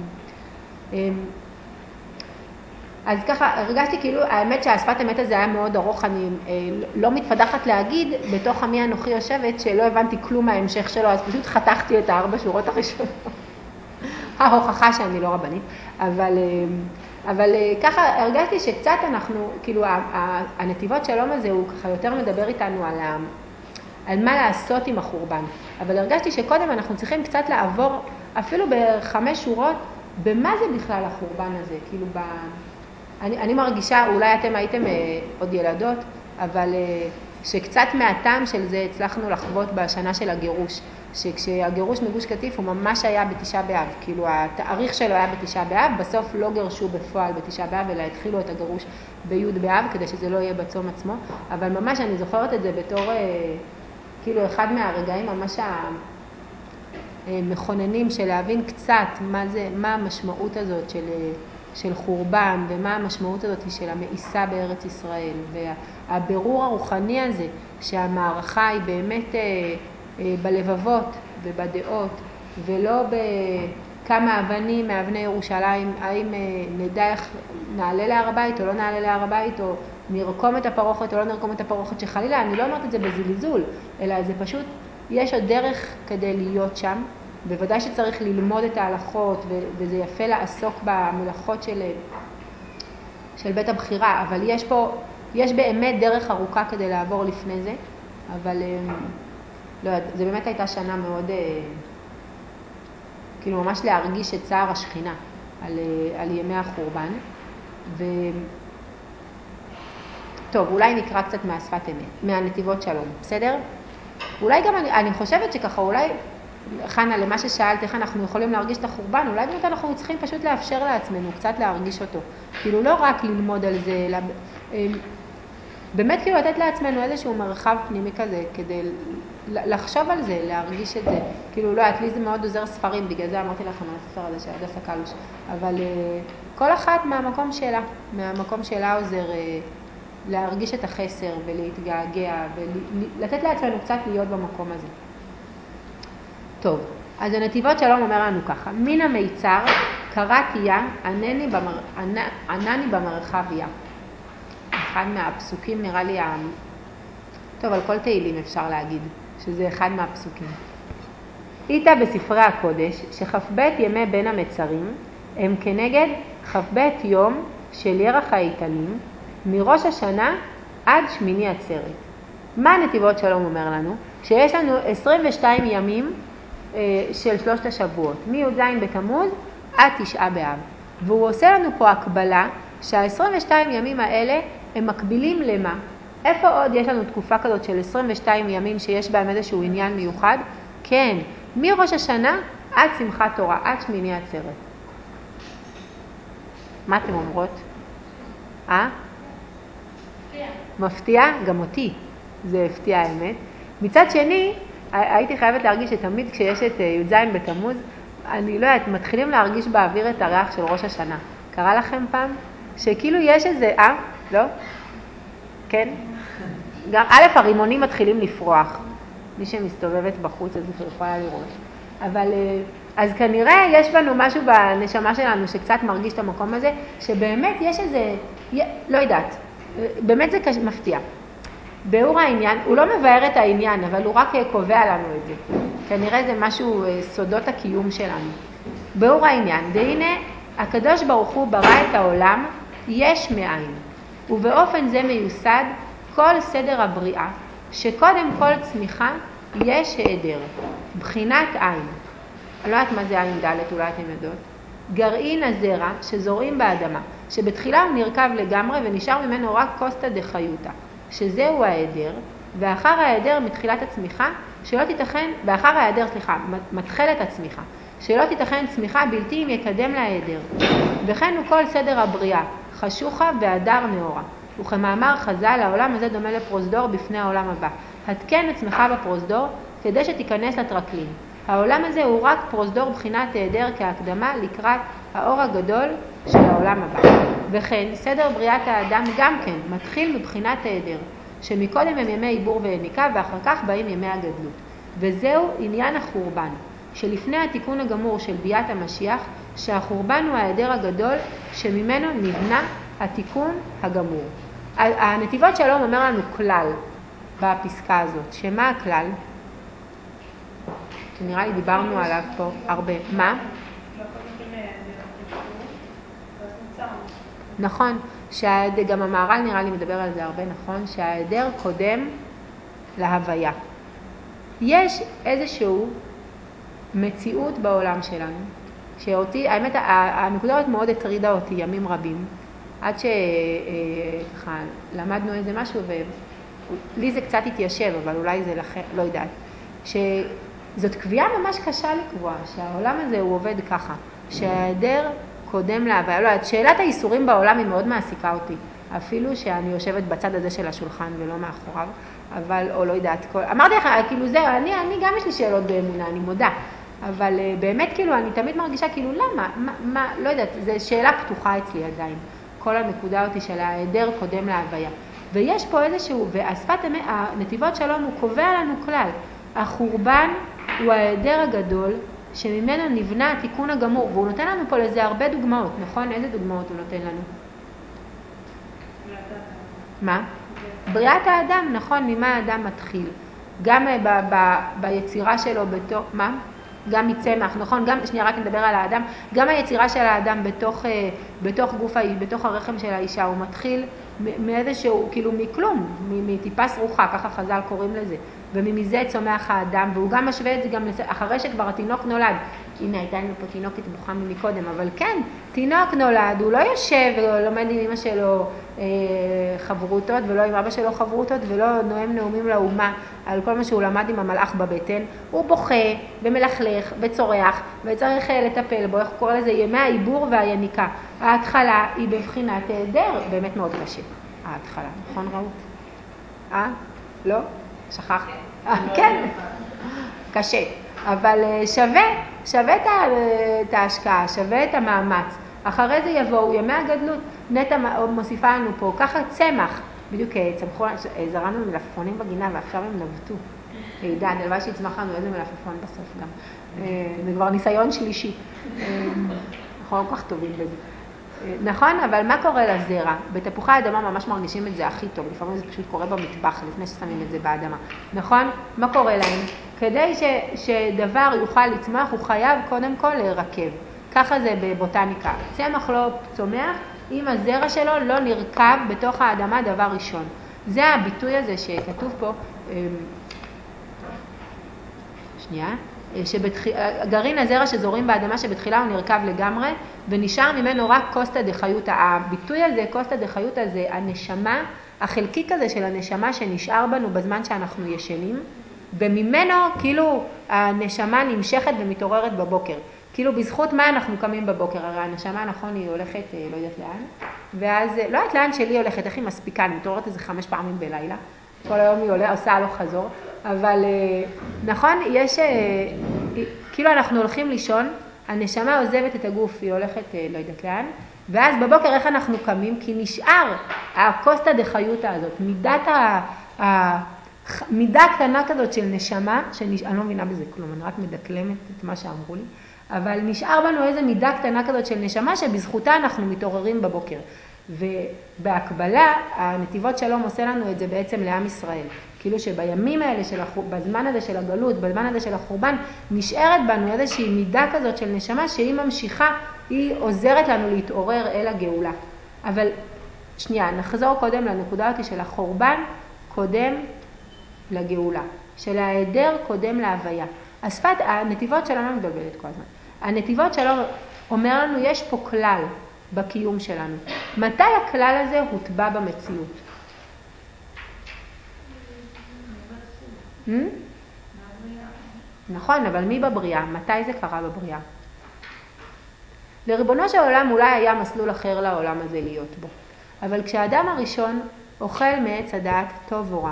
A: אז ככה, הרגשתי כאילו, האמת שהשפת אמת הזה היה מאוד ארוך, אני אה, לא מתפדחת להגיד, בתוך עמי אנוכי יושבת, שלא הבנתי כלום מההמשך שלו, אז פשוט חתכתי את הארבע שורות הראשונות. ההוכחה שאני לא רבנית, אבל, אבל ככה הרגשתי שקצת אנחנו, כאילו הנתיבות שלום הזה הוא ככה יותר מדבר איתנו על, ה, על מה לעשות עם החורבן, אבל הרגשתי שקודם אנחנו צריכים קצת לעבור אפילו בחמש שורות, במה זה בכלל החורבן הזה, כאילו ב... אני, אני מרגישה, אולי אתם הייתם עוד ילדות, אבל שקצת מהטעם של זה הצלחנו לחוות בשנה של הגירוש, שכשהגירוש מגוש קטיף הוא ממש היה בתשעה באב, כאילו התאריך שלו היה בתשעה באב, בסוף לא גרשו בפועל בתשעה באב, אלא התחילו את הגירוש בי' באב, כדי שזה לא יהיה בצום עצמו, אבל ממש אני זוכרת את זה בתור, כאילו אחד מהרגעים ממש המכוננים של להבין קצת מה זה, מה המשמעות הזאת של, של חורבן, ומה המשמעות הזאת של המאיסה בארץ ישראל, והבירור הרוחני הזה, שהמערכה היא באמת בלבבות ובדעות, ולא בכמה אבנים מאבני ירושלים, האם נדע איך נעלה להר הבית או לא נעלה להר הבית, או נרקום את הפרוכת או לא נרקום את הפרוכת, שחלילה, אני לא אומרת את זה בזלזול, אלא זה פשוט, יש עוד דרך כדי להיות שם, בוודאי שצריך ללמוד את ההלכות, וזה יפה לעסוק במלאכות של, של בית הבחירה, אבל יש פה, יש באמת דרך ארוכה כדי לעבור לפני זה, אבל לא יודעת, זה באמת הייתה שנה מאוד, כאילו ממש להרגיש את צער השכינה על, על ימי החורבן. ו... טוב, אולי נקרא קצת מהשפת אמת, מהנתיבות שלום, בסדר? אולי גם אני, אני חושבת שככה, אולי, חנה, למה ששאלת, איך אנחנו יכולים להרגיש את החורבן, אולי באמת אנחנו צריכים פשוט לאפשר לעצמנו, קצת להרגיש אותו. כאילו לא רק ללמוד על זה, אלא... באמת כאילו לתת לעצמנו איזשהו מרחב פנימי כזה, כדי לחשוב על זה, להרגיש את זה. כאילו, לא, את לי זה מאוד עוזר ספרים, בגלל זה אמרתי לכם על הספר הזה של הדסה קלוש. אבל כל אחת מהמקום שלה, מהמקום שלה עוזר להרגיש את החסר ולהתגעגע, ולתת לעצמנו קצת להיות במקום הזה. טוב, אז הנתיבות שלום אומר לנו ככה, מן המיצר קראתי יה, ענני, במר... ענני במרחביה. אחד מהפסוקים נראה לי, ה... טוב, על כל תהילים אפשר להגיד, שזה אחד מהפסוקים. איתה בספרי הקודש, שכ"ב ימי בין המצרים, הם כנגד כ"ב יום של ירח האיתנים, מראש השנה עד שמיני עצרת. מה נתיבות שלום אומר לנו? שיש לנו עשרים ושתיים ימים אה, של שלושת השבועות, מי"ז בתמוז עד תשעה באב. והוא עושה לנו פה הקבלה שה-עשרים ושתיים ימים האלה הם מקבילים למה? איפה עוד יש לנו תקופה כזאת של עשרים ושתיים ימים שיש בהם איזשהו עניין מיוחד? כן, מראש השנה עד שמחת תורה, עד שמיני עצרת. מה אתם אומרות? אה?
B: מפתיע.
A: מפתיע? גם אותי. זה הפתיע האמת. מצד שני, הייתי חייבת להרגיש שתמיד כשיש את י"ז בתמוז, אני לא יודעת, מתחילים להרגיש באוויר את הריח של ראש השנה. קרה לכם פעם? שכאילו יש איזה, אה? לא? כן? גם א', הרימונים מתחילים לפרוח. מי שמסתובבת בחוץ אז היא יכולה לראות. אבל אז כנראה יש בנו משהו בנשמה שלנו שקצת מרגיש את המקום הזה, שבאמת יש איזה, לא יודעת, באמת זה מפתיע. ביאור העניין, הוא לא מבאר את העניין, אבל הוא רק קובע לנו את זה. כנראה זה משהו, סודות הקיום שלנו. ביאור העניין, והנה הקדוש ברוך הוא ברא את העולם יש מאין, ובאופן זה מיוסד כל סדר הבריאה, שקודם כל צמיחה יש העדר, בחינת עין. אני לא יודעת מה זה עין ד', אולי אתם יודעות. גרעין הזרע שזורעים באדמה, שבתחילה הוא נרכב לגמרי ונשאר ממנו רק קוסטה דחיותה, שזהו העדר, ואחר העדר מתחילת הצמיחה, שלא תיתכן, ואחר העדר, סליחה, מתחלת הצמיחה, שלא תיתכן צמיחה בלתי אם יקדם לעדר. וכן הוא כל סדר הבריאה, חשוכה והדר נאורה. וכמאמר חז"ל, העולם הזה דומה לפרוזדור בפני העולם הבא. התקן עצמך בפרוזדור כדי שתיכנס לטרקלין. העולם הזה הוא רק פרוזדור בחינת העדר כהקדמה לקראת האור הגדול של העולם הבא. וכן, סדר בריאת האדם גם כן מתחיל מבחינת העדר, שמקודם הם ימי עיבור ויניקה ואחר כך באים ימי הגדלות. וזהו עניין החורבן, שלפני התיקון הגמור של ביאת המשיח, שהחורבן הוא העדר הגדול שממנו נבנה התיקון הגמור. הנתיבות שלום אומר לנו כלל בפסקה הזאת. שמה הכלל? שנראה לי דיברנו עליו פה הרבה. מה? נכון, גם המהר"ל נראה לי מדבר על זה הרבה, נכון? שההיעדר קודם להוויה. יש איזשהו מציאות בעולם שלנו, שאותי, האמת, הנקודה הזאת מאוד הטרידה אותי ימים רבים, עד שככה למדנו איזה משהו, ולי זה קצת התיישב, אבל אולי זה לכם, לא יודעת, שזאת קביעה ממש קשה לקבוע, שהעולם הזה הוא עובד ככה, שההיעדר קודם להוויה. לא יודעת, שאלת האיסורים בעולם היא מאוד מעסיקה אותי, אפילו שאני יושבת בצד הזה של השולחן ולא מאחוריו, אבל, או לא יודעת, כל... אמרתי לך, כאילו זהו, אני, אני גם יש לי שאלות באמונה, אני מודה, אבל באמת כאילו אני תמיד מרגישה כאילו למה, מה, מה, לא יודעת, זו שאלה פתוחה אצלי עדיין, כל הנקודה אותי של ההיעדר קודם להוויה. ויש פה איזשהו, והשפת הנתיבות שלום הוא קובע לנו כלל, החורבן הוא ההיעדר הגדול שממנו נבנה התיקון הגמור, והוא נותן לנו פה לזה הרבה דוגמאות, נכון? איזה דוגמאות הוא נותן לנו? מה? בריאת האדם, נכון, ממה האדם מתחיל. גם ב- ב- ביצירה שלו בתוך, מה? גם מצמח, נכון? גם, שנייה רק נדבר על האדם, גם היצירה של האדם בתוך, בתוך גוף האיש, בתוך הרחם של האישה, הוא מתחיל מאיזשהו, כאילו מכלום, מטיפה סרוחה, ככה חז"ל קוראים לזה, וממזה צומח האדם, והוא גם משווה את זה גם אחרי שכבר התינוק נולד. הנה, הייתה לנו פה תינוקת בוכה מקודם, אבל כן, תינוק נולד, הוא לא יושב ולומד עם אמא שלו אה, חברותות, ולא עם אבא שלו חברותות, ולא נואם נאומים לאומה על כל מה שהוא למד עם המלאך בבטן, הוא בוכה ומלכלך וצורח, וצריך לטפל בו, איך קורא לזה? ימי העיבור והיניקה. ההתחלה היא בבחינת היעדר, באמת מאוד קשה. ההתחלה, נכון רעות? אה? לא? שכחת? כן, קשה. אבל שווה, שווה את ההשקעה, שווה את המאמץ. אחרי זה יבואו ימי הגדלות. נטע מוסיפה לנו פה, ככה צמח. בדיוק צמחו, זרענו מלפפונים בגינה ועכשיו הם נבטו. עידן, הלוואי שיצמח לנו איזה מלפפון בסוף גם. זה כבר ניסיון שלישי. אנחנו לא כל כך טובים בזה. נכון, אבל מה קורה לזרע? בתפוחי האדמה ממש מרגישים את זה הכי טוב, לפעמים זה פשוט קורה במטבח לפני ששמים את זה באדמה, נכון? מה קורה להם? כדי ש, שדבר יוכל לצמח, הוא חייב קודם כל להירקב. ככה זה בבוטניקה. צמח לא צומח, אם הזרע שלו לא נרקב בתוך האדמה דבר ראשון. זה הביטוי הזה שכתוב פה, שנייה, שגרעין הזרע שזורים באדמה שבתחילה הוא נרקב לגמרי, ונשאר ממנו רק קוסטה דחיותא. הביטוי הזה, קוסטה דחיותא, זה הנשמה, החלקיק הזה של הנשמה שנשאר בנו בזמן שאנחנו ישנים, וממנו כאילו הנשמה נמשכת ומתעוררת בבוקר. כאילו בזכות מה אנחנו קמים בבוקר? הרי הנשמה, נכון, היא הולכת, לא יודעת לאן, ואז, לא יודעת לאן שלי הולכת, איך היא מספיקה, אני מתעוררת איזה חמש פעמים בלילה, כל היום היא עולה, עושה הלוך חזור, אבל נכון, יש, כאילו אנחנו הולכים לישון, הנשמה עוזבת את הגוף, היא הולכת לא יודעת לאן, ואז בבוקר איך אנחנו קמים? כי נשאר הקוסטה דחיותא הזאת, מידת ה... ה מידה קטנה כזאת של נשמה, שנש... אני לא מבינה בזה כלום, אני רק מדקלמת את מה שאמרו לי, אבל נשאר בנו איזה מידה קטנה כזאת של נשמה שבזכותה אנחנו מתעוררים בבוקר. ובהקבלה, הנתיבות שלום עושה לנו את זה בעצם לעם ישראל. כאילו שבימים האלה, של החור... בזמן הזה של הגלות, בזמן הזה של החורבן, נשארת בנו איזושהי מידה כזאת של נשמה שהיא ממשיכה, היא עוזרת לנו להתעורר אל הגאולה. אבל שנייה, נחזור קודם לנקודה אותי של החורבן קודם לגאולה, של ההיעדר קודם להוויה. השפת, הנתיבות שלנו מתבלבלת כל הזמן. הנתיבות שלנו אומר לנו, יש פה כלל בקיום שלנו. מתי הכלל הזה הוטבע במציאות? נכון, אבל מי בבריאה? מתי זה קרה בבריאה? לריבונו של עולם אולי היה מסלול אחר לעולם הזה להיות בו. אבל כשהאדם הראשון אוכל מעץ הדעת טוב או רע,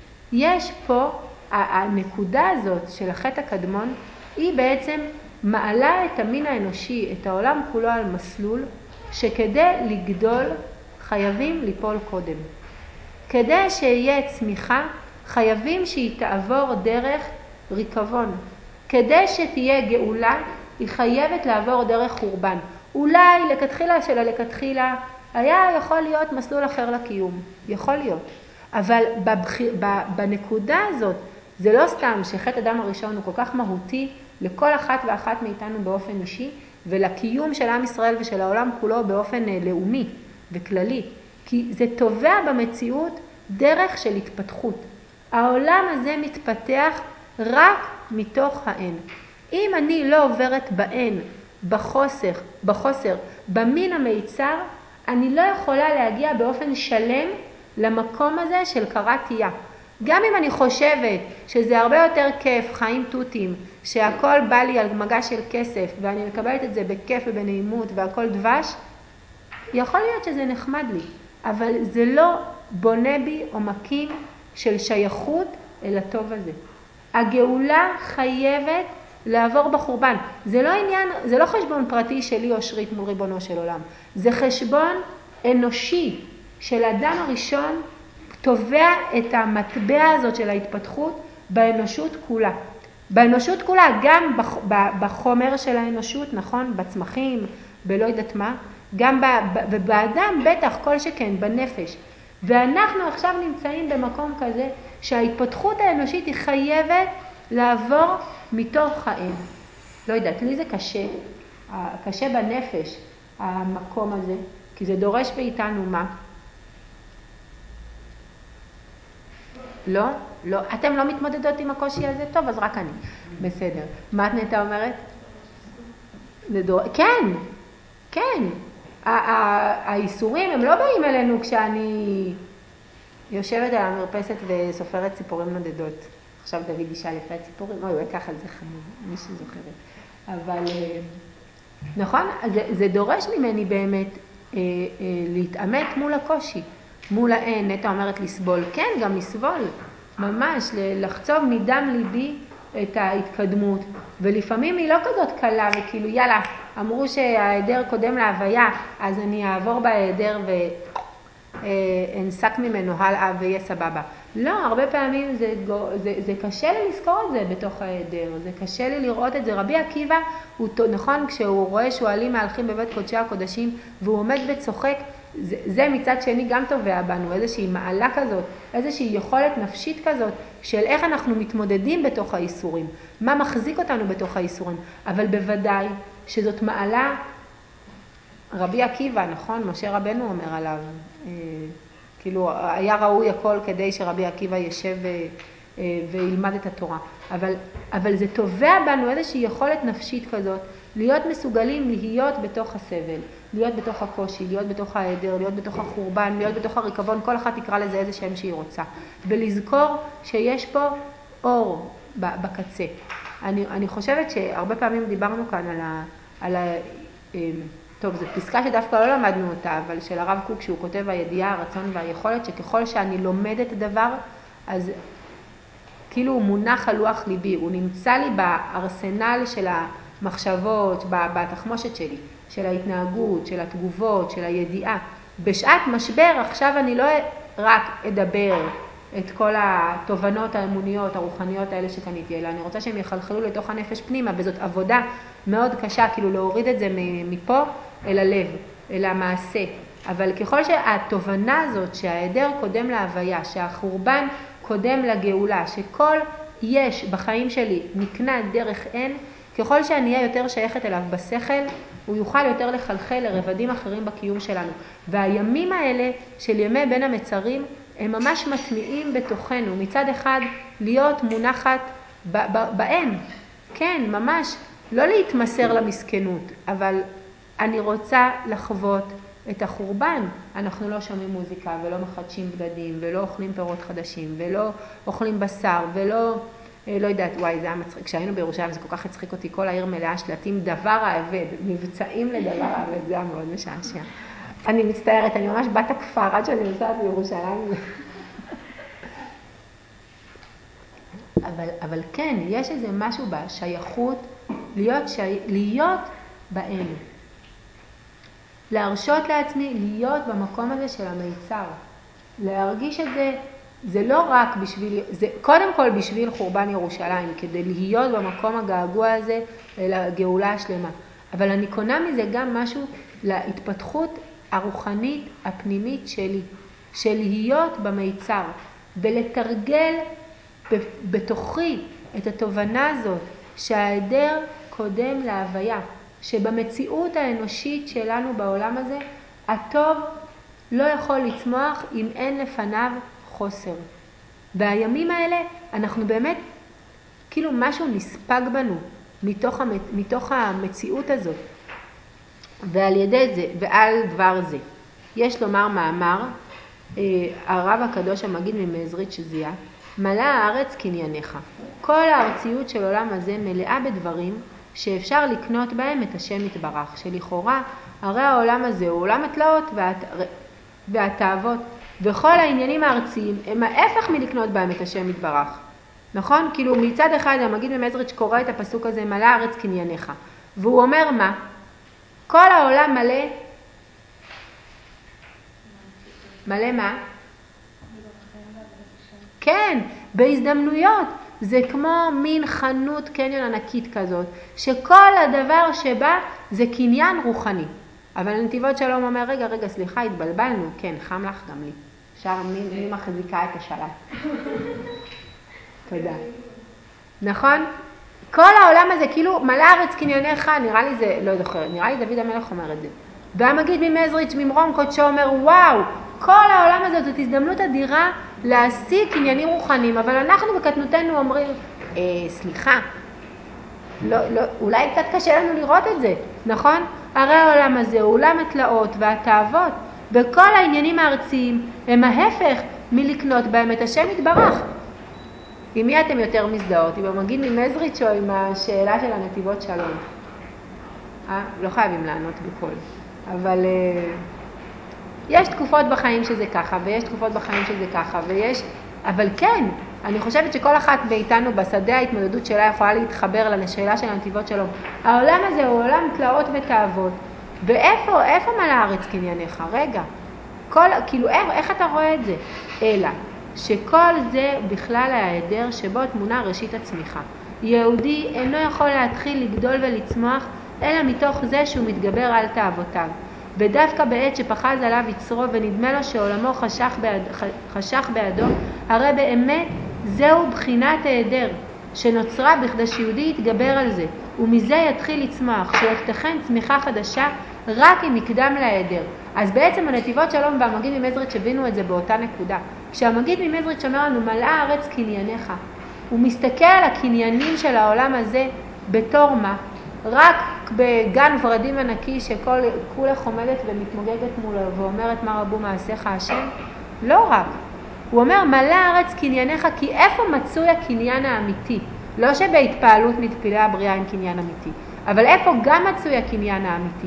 A: יש פה, הנקודה הזאת של החטא הקדמון, היא בעצם מעלה את המין האנושי, את העולם כולו על מסלול, שכדי לגדול חייבים ליפול קודם. כדי שיהיה צמיחה, חייבים שהיא תעבור דרך ריקבון. כדי שתהיה גאולה, היא חייבת לעבור דרך חורבן. אולי לכתחילה של הלכתחילה, היה יכול להיות מסלול אחר לקיום. יכול להיות. אבל בבחיר, בנקודה הזאת, זה לא סתם שחטא אדם הראשון הוא כל כך מהותי לכל אחת ואחת מאיתנו באופן אישי, ולקיום של עם ישראל ושל העולם כולו באופן לאומי וכללי. כי זה תובע במציאות דרך של התפתחות. העולם הזה מתפתח רק מתוך האין. אם אני לא עוברת באין, בחוסר, בחוסר, במין המיצר, אני לא יכולה להגיע באופן שלם למקום הזה של קרת תייה. גם אם אני חושבת שזה הרבה יותר כיף, חיים תותים, שהכל בא לי על מגש של כסף, ואני מקבלת את זה בכיף ובנעימות והכל דבש, יכול להיות שזה נחמד לי, אבל זה לא בונה בי עומקים של שייכות אל הטוב הזה. הגאולה חייבת לעבור בחורבן. זה לא עניין, זה לא חשבון פרטי שלי או שרית מול ריבונו של עולם. זה חשבון אנושי של אדם הראשון תובע את המטבע הזאת של ההתפתחות באנושות כולה. באנושות כולה, גם בחומר של האנושות, נכון? בצמחים, בלא יודעת מה, גם באדם בטח כל שכן, בנפש. ואנחנו עכשיו נמצאים במקום כזה שההתפתחות האנושית היא חייבת לעבור מתוך האין. לא יודעת, לי זה קשה, קשה בנפש המקום הזה, כי זה דורש מאיתנו מה? לא? לא. אתם לא מתמודדות עם הקושי הזה? טוב, אז רק אני. בסדר. מה את נטע אומרת? לדור... כן, כן. האיסורים הם לא באים אלינו כשאני יושבת על המרפסת וסופרת ציפורים נודדות. עכשיו דוד ישאל לפי הציפורים, אוי, הוא יקח על זה חמוד, מי שזוכרת. אבל נכון, זה, זה דורש ממני באמת אה, אה, להתאמת מול הקושי, מול האין. נטע אומרת לסבול, כן, גם לסבול, ממש, לחצוב מדם ליבי את ההתקדמות, ולפעמים היא לא כזאת קלה, וכאילו יאללה, אמרו שההיעדר קודם להוויה, אז אני אעבור בהיעדר ואנסק ממנו הלאה ויהיה סבבה. לא, הרבה פעמים זה, זה, זה קשה לי לזכור את זה בתוך העדר, זה קשה לי לראות את זה. רבי עקיבא, הוא, נכון, כשהוא רואה שועלים מהלכים בבית קודשי הקודשים, והוא עומד וצוחק, זה, זה מצד שני גם טובע בנו, איזושהי מעלה כזאת, איזושהי יכולת נפשית כזאת, של איך אנחנו מתמודדים בתוך האיסורים, מה מחזיק אותנו בתוך האיסורים, אבל בוודאי שזאת מעלה, רבי עקיבא, נכון, משה רבנו אומר עליו, כאילו היה ראוי הכל כדי שרבי עקיבא ישב וילמד את התורה. אבל, אבל זה תובע בנו איזושהי יכולת נפשית כזאת, להיות מסוגלים להיות בתוך הסבל, להיות בתוך הקושי, להיות בתוך העדר, להיות בתוך החורבן, להיות בתוך הריקבון, כל אחת תקרא לזה איזה שם שהיא רוצה. ולזכור שיש פה אור בקצה. אני, אני חושבת שהרבה פעמים דיברנו כאן על ה... על ה טוב, זו פסקה שדווקא לא למדנו אותה, אבל של הרב קוק, שהוא כותב הידיעה, הרצון והיכולת, שככל שאני לומדת דבר, אז כאילו הוא מונח על לוח ליבי, הוא נמצא לי בארסנל של המחשבות, בתחמושת שלי, של ההתנהגות, של התגובות, של הידיעה. בשעת משבר, עכשיו אני לא רק אדבר את כל התובנות האמוניות, הרוחניות האלה שקניתי, אלא אני רוצה שהם יחלחלו לתוך הנפש פנימה, וזאת עבודה מאוד קשה, כאילו להוריד את זה מפה אל הלב, אל המעשה. אבל ככל שהתובנה הזאת, שהעדר קודם להוויה, שהחורבן קודם לגאולה, שכל יש בחיים שלי נקנה דרך אין, ככל שאני אהיה יותר שייכת אליו בשכל, הוא יוכל יותר לחלחל לרבדים אחרים בקיום שלנו. והימים האלה של ימי בין המצרים, הם ממש מטמיעים בתוכנו. מצד אחד, להיות מונחת באין. כן, ממש. לא להתמסר למסכנות, אבל אני רוצה לחוות את החורבן. אנחנו לא שומעים מוזיקה ולא מחדשים בגדים ולא אוכלים פירות חדשים ולא אוכלים בשר ולא, לא יודעת, וואי, זה היה מצחיק. כשהיינו בירושלים זה כל כך הצחיק אותי, כל העיר מלאה שלטים, דבר האבד, מבצעים לדבר האבד, זה היה מאוד משעשע. אני מצטערת, אני ממש בת הכפר עד שאני נוסעת בירושלים. אבל, אבל כן, יש איזה משהו בשייכות, להיות, שי... להיות באין. להרשות לעצמי להיות במקום הזה של המיצר. להרגיש את זה, זה לא רק בשביל, זה קודם כל בשביל חורבן ירושלים, כדי להיות במקום הגעגוע הזה לגאולה השלמה. אבל אני קונה מזה גם משהו להתפתחות הרוחנית הפנימית שלי, של להיות במיצר, ולתרגל בתוכי את התובנה הזאת שההיעדר קודם להוויה, שבמציאות האנושית שלנו בעולם הזה, הטוב לא יכול לצמוח אם אין לפניו חוסר. והימים האלה אנחנו באמת, כאילו משהו נספג בנו מתוך, המצ... מתוך המציאות הזאת. ועל ידי זה, ועל דבר זה, יש לומר מאמר, הרב הקדוש המגיד ממזריץ' שזייה, מלא הארץ קנייניך. כל הארציות של עולם הזה מלאה בדברים שאפשר לקנות בהם את השם יתברך, שלכאורה הרי העולם הזה הוא עולם התלאות והת... והתאוות, וכל העניינים הארציים הם ההפך מלקנות בהם את השם יתברך. נכון? כאילו מצד אחד המגיד ממזריץ' קורא את הפסוק הזה, מלא הארץ קנייניך, והוא אומר מה? כל העולם מלא, מלא מה? כן, בהזדמנויות. זה כמו מין חנות קניון ענקית כזאת, שכל הדבר שבה זה קניין רוחני. אבל נתיבות שלום אומר, רגע, רגע, סליחה, התבלבלנו. כן, חם לך גם לי. אפשר, מי, מי מחזיקה את השלט? תודה. נכון? כל העולם הזה, כאילו, מלא ארץ קנייניך, נראה לי זה, לא זוכר, נראה לי דוד המלך אומר את זה. והמגיד ממזריץ' ממרום קודשו אומר, וואו, כל העולם הזה זאת הזדמנות אדירה להשיג עניינים רוחניים, אבל אנחנו בקטנותנו אומרים, אה, סליחה, לא, לא, אולי קצת קשה לנו לראות את זה, נכון? הרי העולם הזה הוא עולם התלאות והתאוות, וכל העניינים הארציים הם ההפך מלקנות בהם את השם יתברך. עם מי אתם יותר מזדהות? עם המגיד ממזריץ' או עם השאלה של הנתיבות שלום? אה? לא חייבים לענות בכל. אבל uh, יש תקופות בחיים שזה ככה, ויש תקופות בחיים שזה ככה, ויש... אבל כן, אני חושבת שכל אחת מאיתנו בשדה ההתמודדות שלה יכולה להתחבר לשאלה של הנתיבות שלום. העולם הזה הוא עולם תלאות ותאוות. ואיפה, איפה מלא הארץ קנייניך? רגע. כל, כאילו, איך, איך אתה רואה את זה? אלא, שכל זה בכלל ההיעדר שבו תמונה ראשית הצמיחה. יהודי אינו יכול להתחיל לגדול ולצמוח, אלא מתוך זה שהוא מתגבר על תאוותיו. ודווקא בעת שפחז עליו יצרו ונדמה לו שעולמו חשך, בעד, חשך בעדו, הרי באמת זהו בחינת ההיעדר, שנוצרה בכדי שיהודי יתגבר על זה, ומזה יתחיל לצמוח, שיפתחן צמיחה חדשה רק אם יקדם להיעדר. אז בעצם הנתיבות שלום והמגיד ממזריץ' הבינו את זה באותה נקודה. כשהמגיד ממזריץ' אומר לנו מלאה הארץ קנייניך, הוא מסתכל על הקניינים של העולם הזה בתור מה? רק בגן ורדים ענקי שכל כולך עומדת ומתמוגגת מולו ואומרת מה רבו מעשיך השם? לא רק. הוא אומר מלא הארץ קנייניך, כי איפה מצוי הקניין האמיתי? לא שבהתפעלות מתפילה הבריאה אין קניין אמיתי, אבל איפה גם מצוי הקניין האמיתי?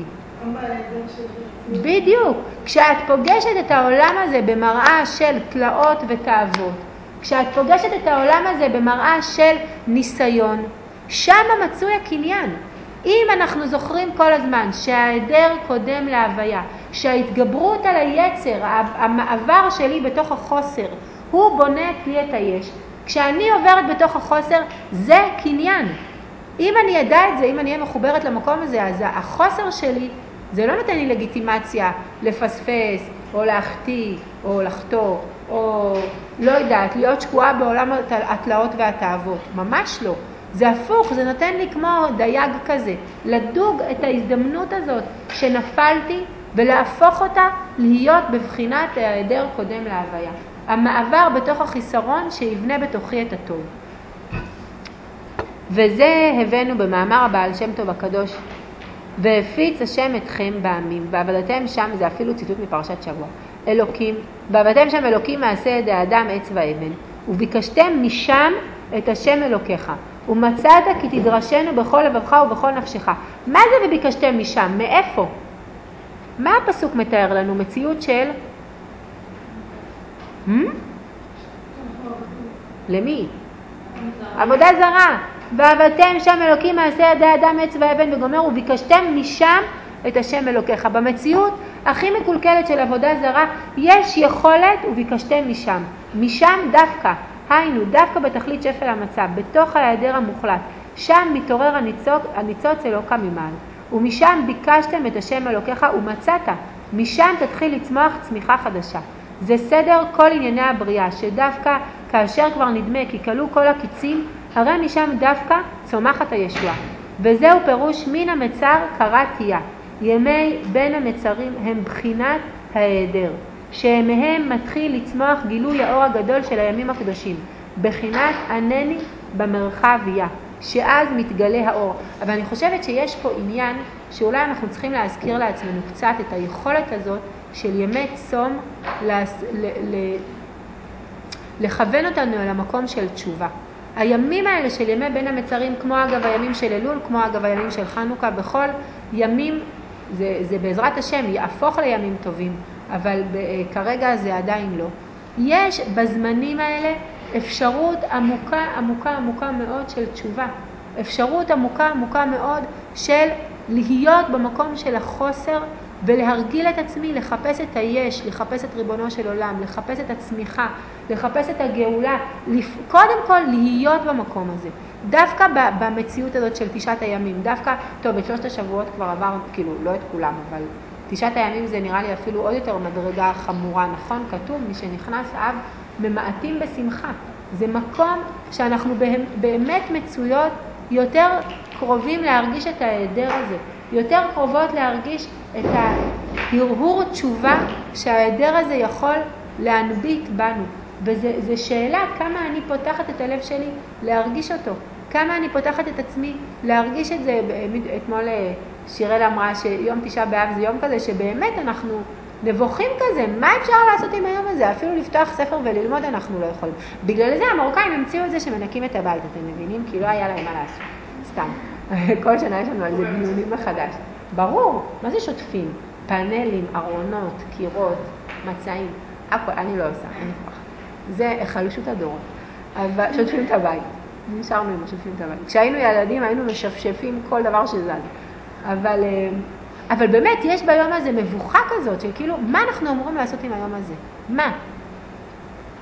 A: בדיוק. כשאת פוגשת את העולם הזה במראה של תלאות ותאוות, כשאת פוגשת את העולם הזה במראה של ניסיון, שם מצוי הקניין. אם אנחנו זוכרים כל הזמן שההיעדר קודם להוויה, שההתגברות על היצר, המעבר שלי בתוך החוסר, הוא בונה לי את היש. כשאני עוברת בתוך החוסר, זה קניין. אם אני ידע את זה, אם אני אהיה מחוברת למקום הזה, אז החוסר שלי, זה לא נותן לי לגיטימציה לפספס, או להחטיא, או לחטוא, או לא יודעת, להיות שקועה בעולם התלאות והתאוות. ממש לא. זה הפוך, זה נותן לי כמו דייג כזה, לדוג את ההזדמנות הזאת שנפלתי ולהפוך אותה להיות בבחינת ההיעדר קודם להוויה. המעבר בתוך החיסרון שיבנה בתוכי את הטוב. וזה הבאנו במאמר הבעל שם טוב הקדוש, והפיץ השם אתכם בעמים, ועבדתם שם, זה אפילו ציטוט מפרשת שבוע, אלוקים, ועבדתם שם אלוקים מעשה ידי האדם עץ ואבן, וביקשתם משם את השם אלוקיך, ומצאת כי תדרשנו בכל לבבך ובכל נפשך. מה זה וביקשתם משם? מאיפה? מה הפסוק מתאר לנו? מציאות של? Hmm? למי? עבודה זרה. ועבדתם שם אלוקים מעשה ידי האדם עץ ואבן וגומר, וביקשתם משם את השם אלוקיך. במציאות הכי מקולקלת של עבודה זרה יש יכולת וביקשתם משם. משם דווקא. היינו, דווקא בתכלית שפל המצב, בתוך ההיעדר המוחלט, שם מתעורר הניצוץ, הניצוץ אלוקה ממעל. ומשם ביקשתם את השם אלוקיך ומצאת. משם תתחיל לצמוח צמיחה חדשה. זה סדר כל ענייני הבריאה, שדווקא כאשר כבר נדמה כי כלו כל הקיצים, הרי משם דווקא צומחת הישועה. וזהו פירוש מן המצר קראת תהיה. ימי בין המצרים הם בחינת ההיעדר, שמהם מתחיל לצמוח גילוי האור הגדול של הימים הקדושים, בחינת ענני במרחביה, שאז מתגלה האור. אבל אני חושבת שיש פה עניין שאולי אנחנו צריכים להזכיר לעצמנו קצת את היכולת הזאת של ימי צום להס... ל... ל... לכוון אותנו אל המקום של תשובה. הימים האלה של ימי בין המצרים, כמו אגב הימים של אלול, כמו אגב הימים של חנוכה, בכל ימים זה, זה בעזרת השם יהפוך לימים טובים, אבל כרגע זה עדיין לא. יש בזמנים האלה אפשרות עמוקה, עמוקה, עמוקה מאוד של תשובה. אפשרות עמוקה, עמוקה מאוד של להיות במקום של החוסר ולהרגיל את עצמי, לחפש את היש, לחפש את ריבונו של עולם, לחפש את הצמיחה, לחפש את הגאולה, קודם כל להיות במקום הזה. דווקא במציאות הזאת של תשעת הימים, דווקא, טוב, את שלושת השבועות כבר עבר, כאילו, לא את כולם, אבל תשעת הימים זה נראה לי אפילו עוד יותר מדרגה חמורה, נכון? כתוב, מי שנכנס אב ממעטים בשמחה. זה מקום שאנחנו באמת מצויות יותר קרובים להרגיש את ההיעדר הזה, יותר קרובות להרגיש את ההרהור תשובה שההיעדר הזה יכול להנביט בנו. וזו שאלה כמה אני פותחת את הלב שלי להרגיש אותו, כמה אני פותחת את עצמי להרגיש את זה. אתמול שירל אמרה שיום תשעה באב זה יום כזה שבאמת אנחנו נבוכים כזה, מה אפשר לעשות עם היום הזה? אפילו לפתוח ספר וללמוד אנחנו לא יכולים. בגלל זה המרוקאים המציאו את זה שמנקים את הבית, אתם מבינים? כי לא היה להם מה לעשות. סתם. כל שנה יש לנו על זה דיונים מחדש. ברור, מה זה שוטפים? פאנלים, ארונות, קירות, מצעים, הכל, אני לא עושה, אני כוח. זה חלושות הדורות. אבל שוטפים את הבית. נשארנו עם שוטפים את הבית. כשהיינו ילדים היינו משפשפים כל דבר שזז. אבל, אבל באמת יש ביום הזה מבוכה כזאת של כאילו, מה אנחנו אמורים לעשות עם היום הזה? מה?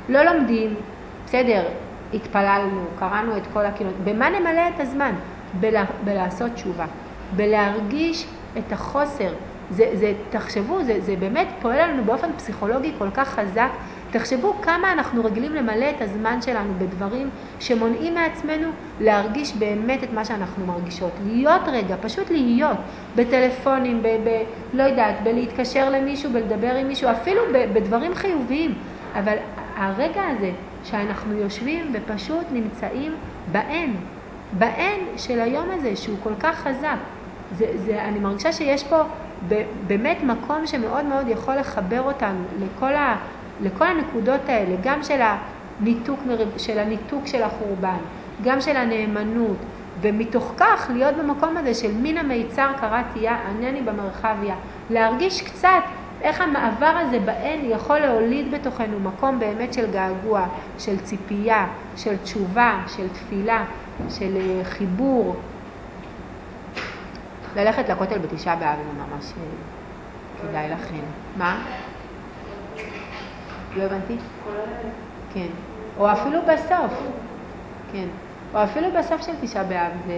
A: לא לומדים, בסדר, התפללנו, קראנו את כל הקינות, במה נמלא את הזמן? בלה, בלעשות תשובה, בלהרגיש את החוסר. זה, זה, תחשבו, זה, זה באמת פועל לנו באופן פסיכולוגי כל כך חזק. תחשבו כמה אנחנו רגילים למלא את הזמן שלנו בדברים שמונעים מעצמנו להרגיש באמת את מה שאנחנו מרגישות. להיות רגע, פשוט להיות, בטלפונים, ב, ב, לא יודעת, בלהתקשר למישהו, בלדבר עם מישהו, אפילו ב, בדברים חיוביים. אבל הרגע הזה שאנחנו יושבים ופשוט נמצאים באין, באין של היום הזה שהוא כל כך חזק. זה, זה, אני מרגישה שיש פה באמת מקום שמאוד מאוד יכול לחבר אותנו לכל, ה, לכל הנקודות האלה, גם של הניתוק, של הניתוק של החורבן, גם של הנאמנות, ומתוך כך להיות במקום הזה של מן המיצר קראתיה, ענני במרחביה, להרגיש קצת איך המעבר הזה באין יכול להוליד בתוכנו מקום באמת של געגוע, של ציפייה, של תשובה, של תפילה, של חיבור. ללכת לכותל בתשעה באב זה ממש כדאי לכם. מה? לא הבנתי? כן. או אפילו בסוף. כן. או אפילו בסוף של תשעה באב זה...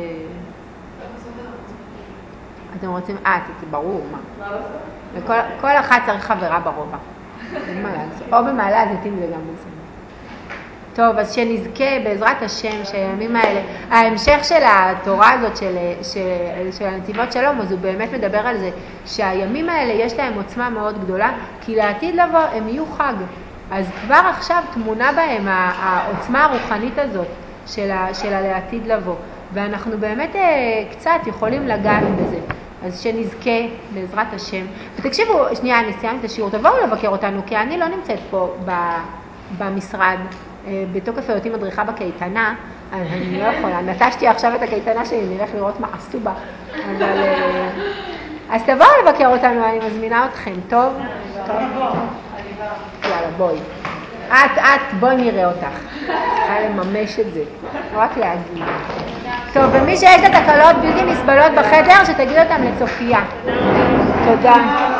A: אתם רוצים... אה, זה ברור, מה? וכל, כל אחת צריך חברה ברובע. או במעלה הזיתים זה גם בסדר. טוב, אז שנזכה בעזרת השם שהימים האלה, ההמשך של התורה הזאת של, של, של הנתיבות שלום, אז הוא באמת מדבר על זה שהימים האלה יש להם עוצמה מאוד גדולה, כי לעתיד לבוא הם יהיו חג. אז כבר עכשיו תמונה בהם העוצמה הרוחנית הזאת של, ה, של הלעתיד לבוא. ואנחנו באמת קצת יכולים לגעת בזה. אז שנזכה בעזרת השם. ותקשיבו, שנייה, אני סיימת את השיעור, תבואו לבקר אותנו, כי אני לא נמצאת פה במשרד. בתוקף היותי מדריכה בקייטנה, אני לא יכולה, נטשתי עכשיו את הקייטנה שלי, נלך לראות מה עשו בה, אבל... אז תבואו לבקר אותנו, אני מזמינה אתכם, טוב? טוב? יאללה, בואי. את, את, בואי נראה אותך. צריכה לממש את זה, לא רק להגיד. טוב, ומי שיש לה תקלות בלתי נסבלות בחדר, שתגיד אותם לצופיה. תודה.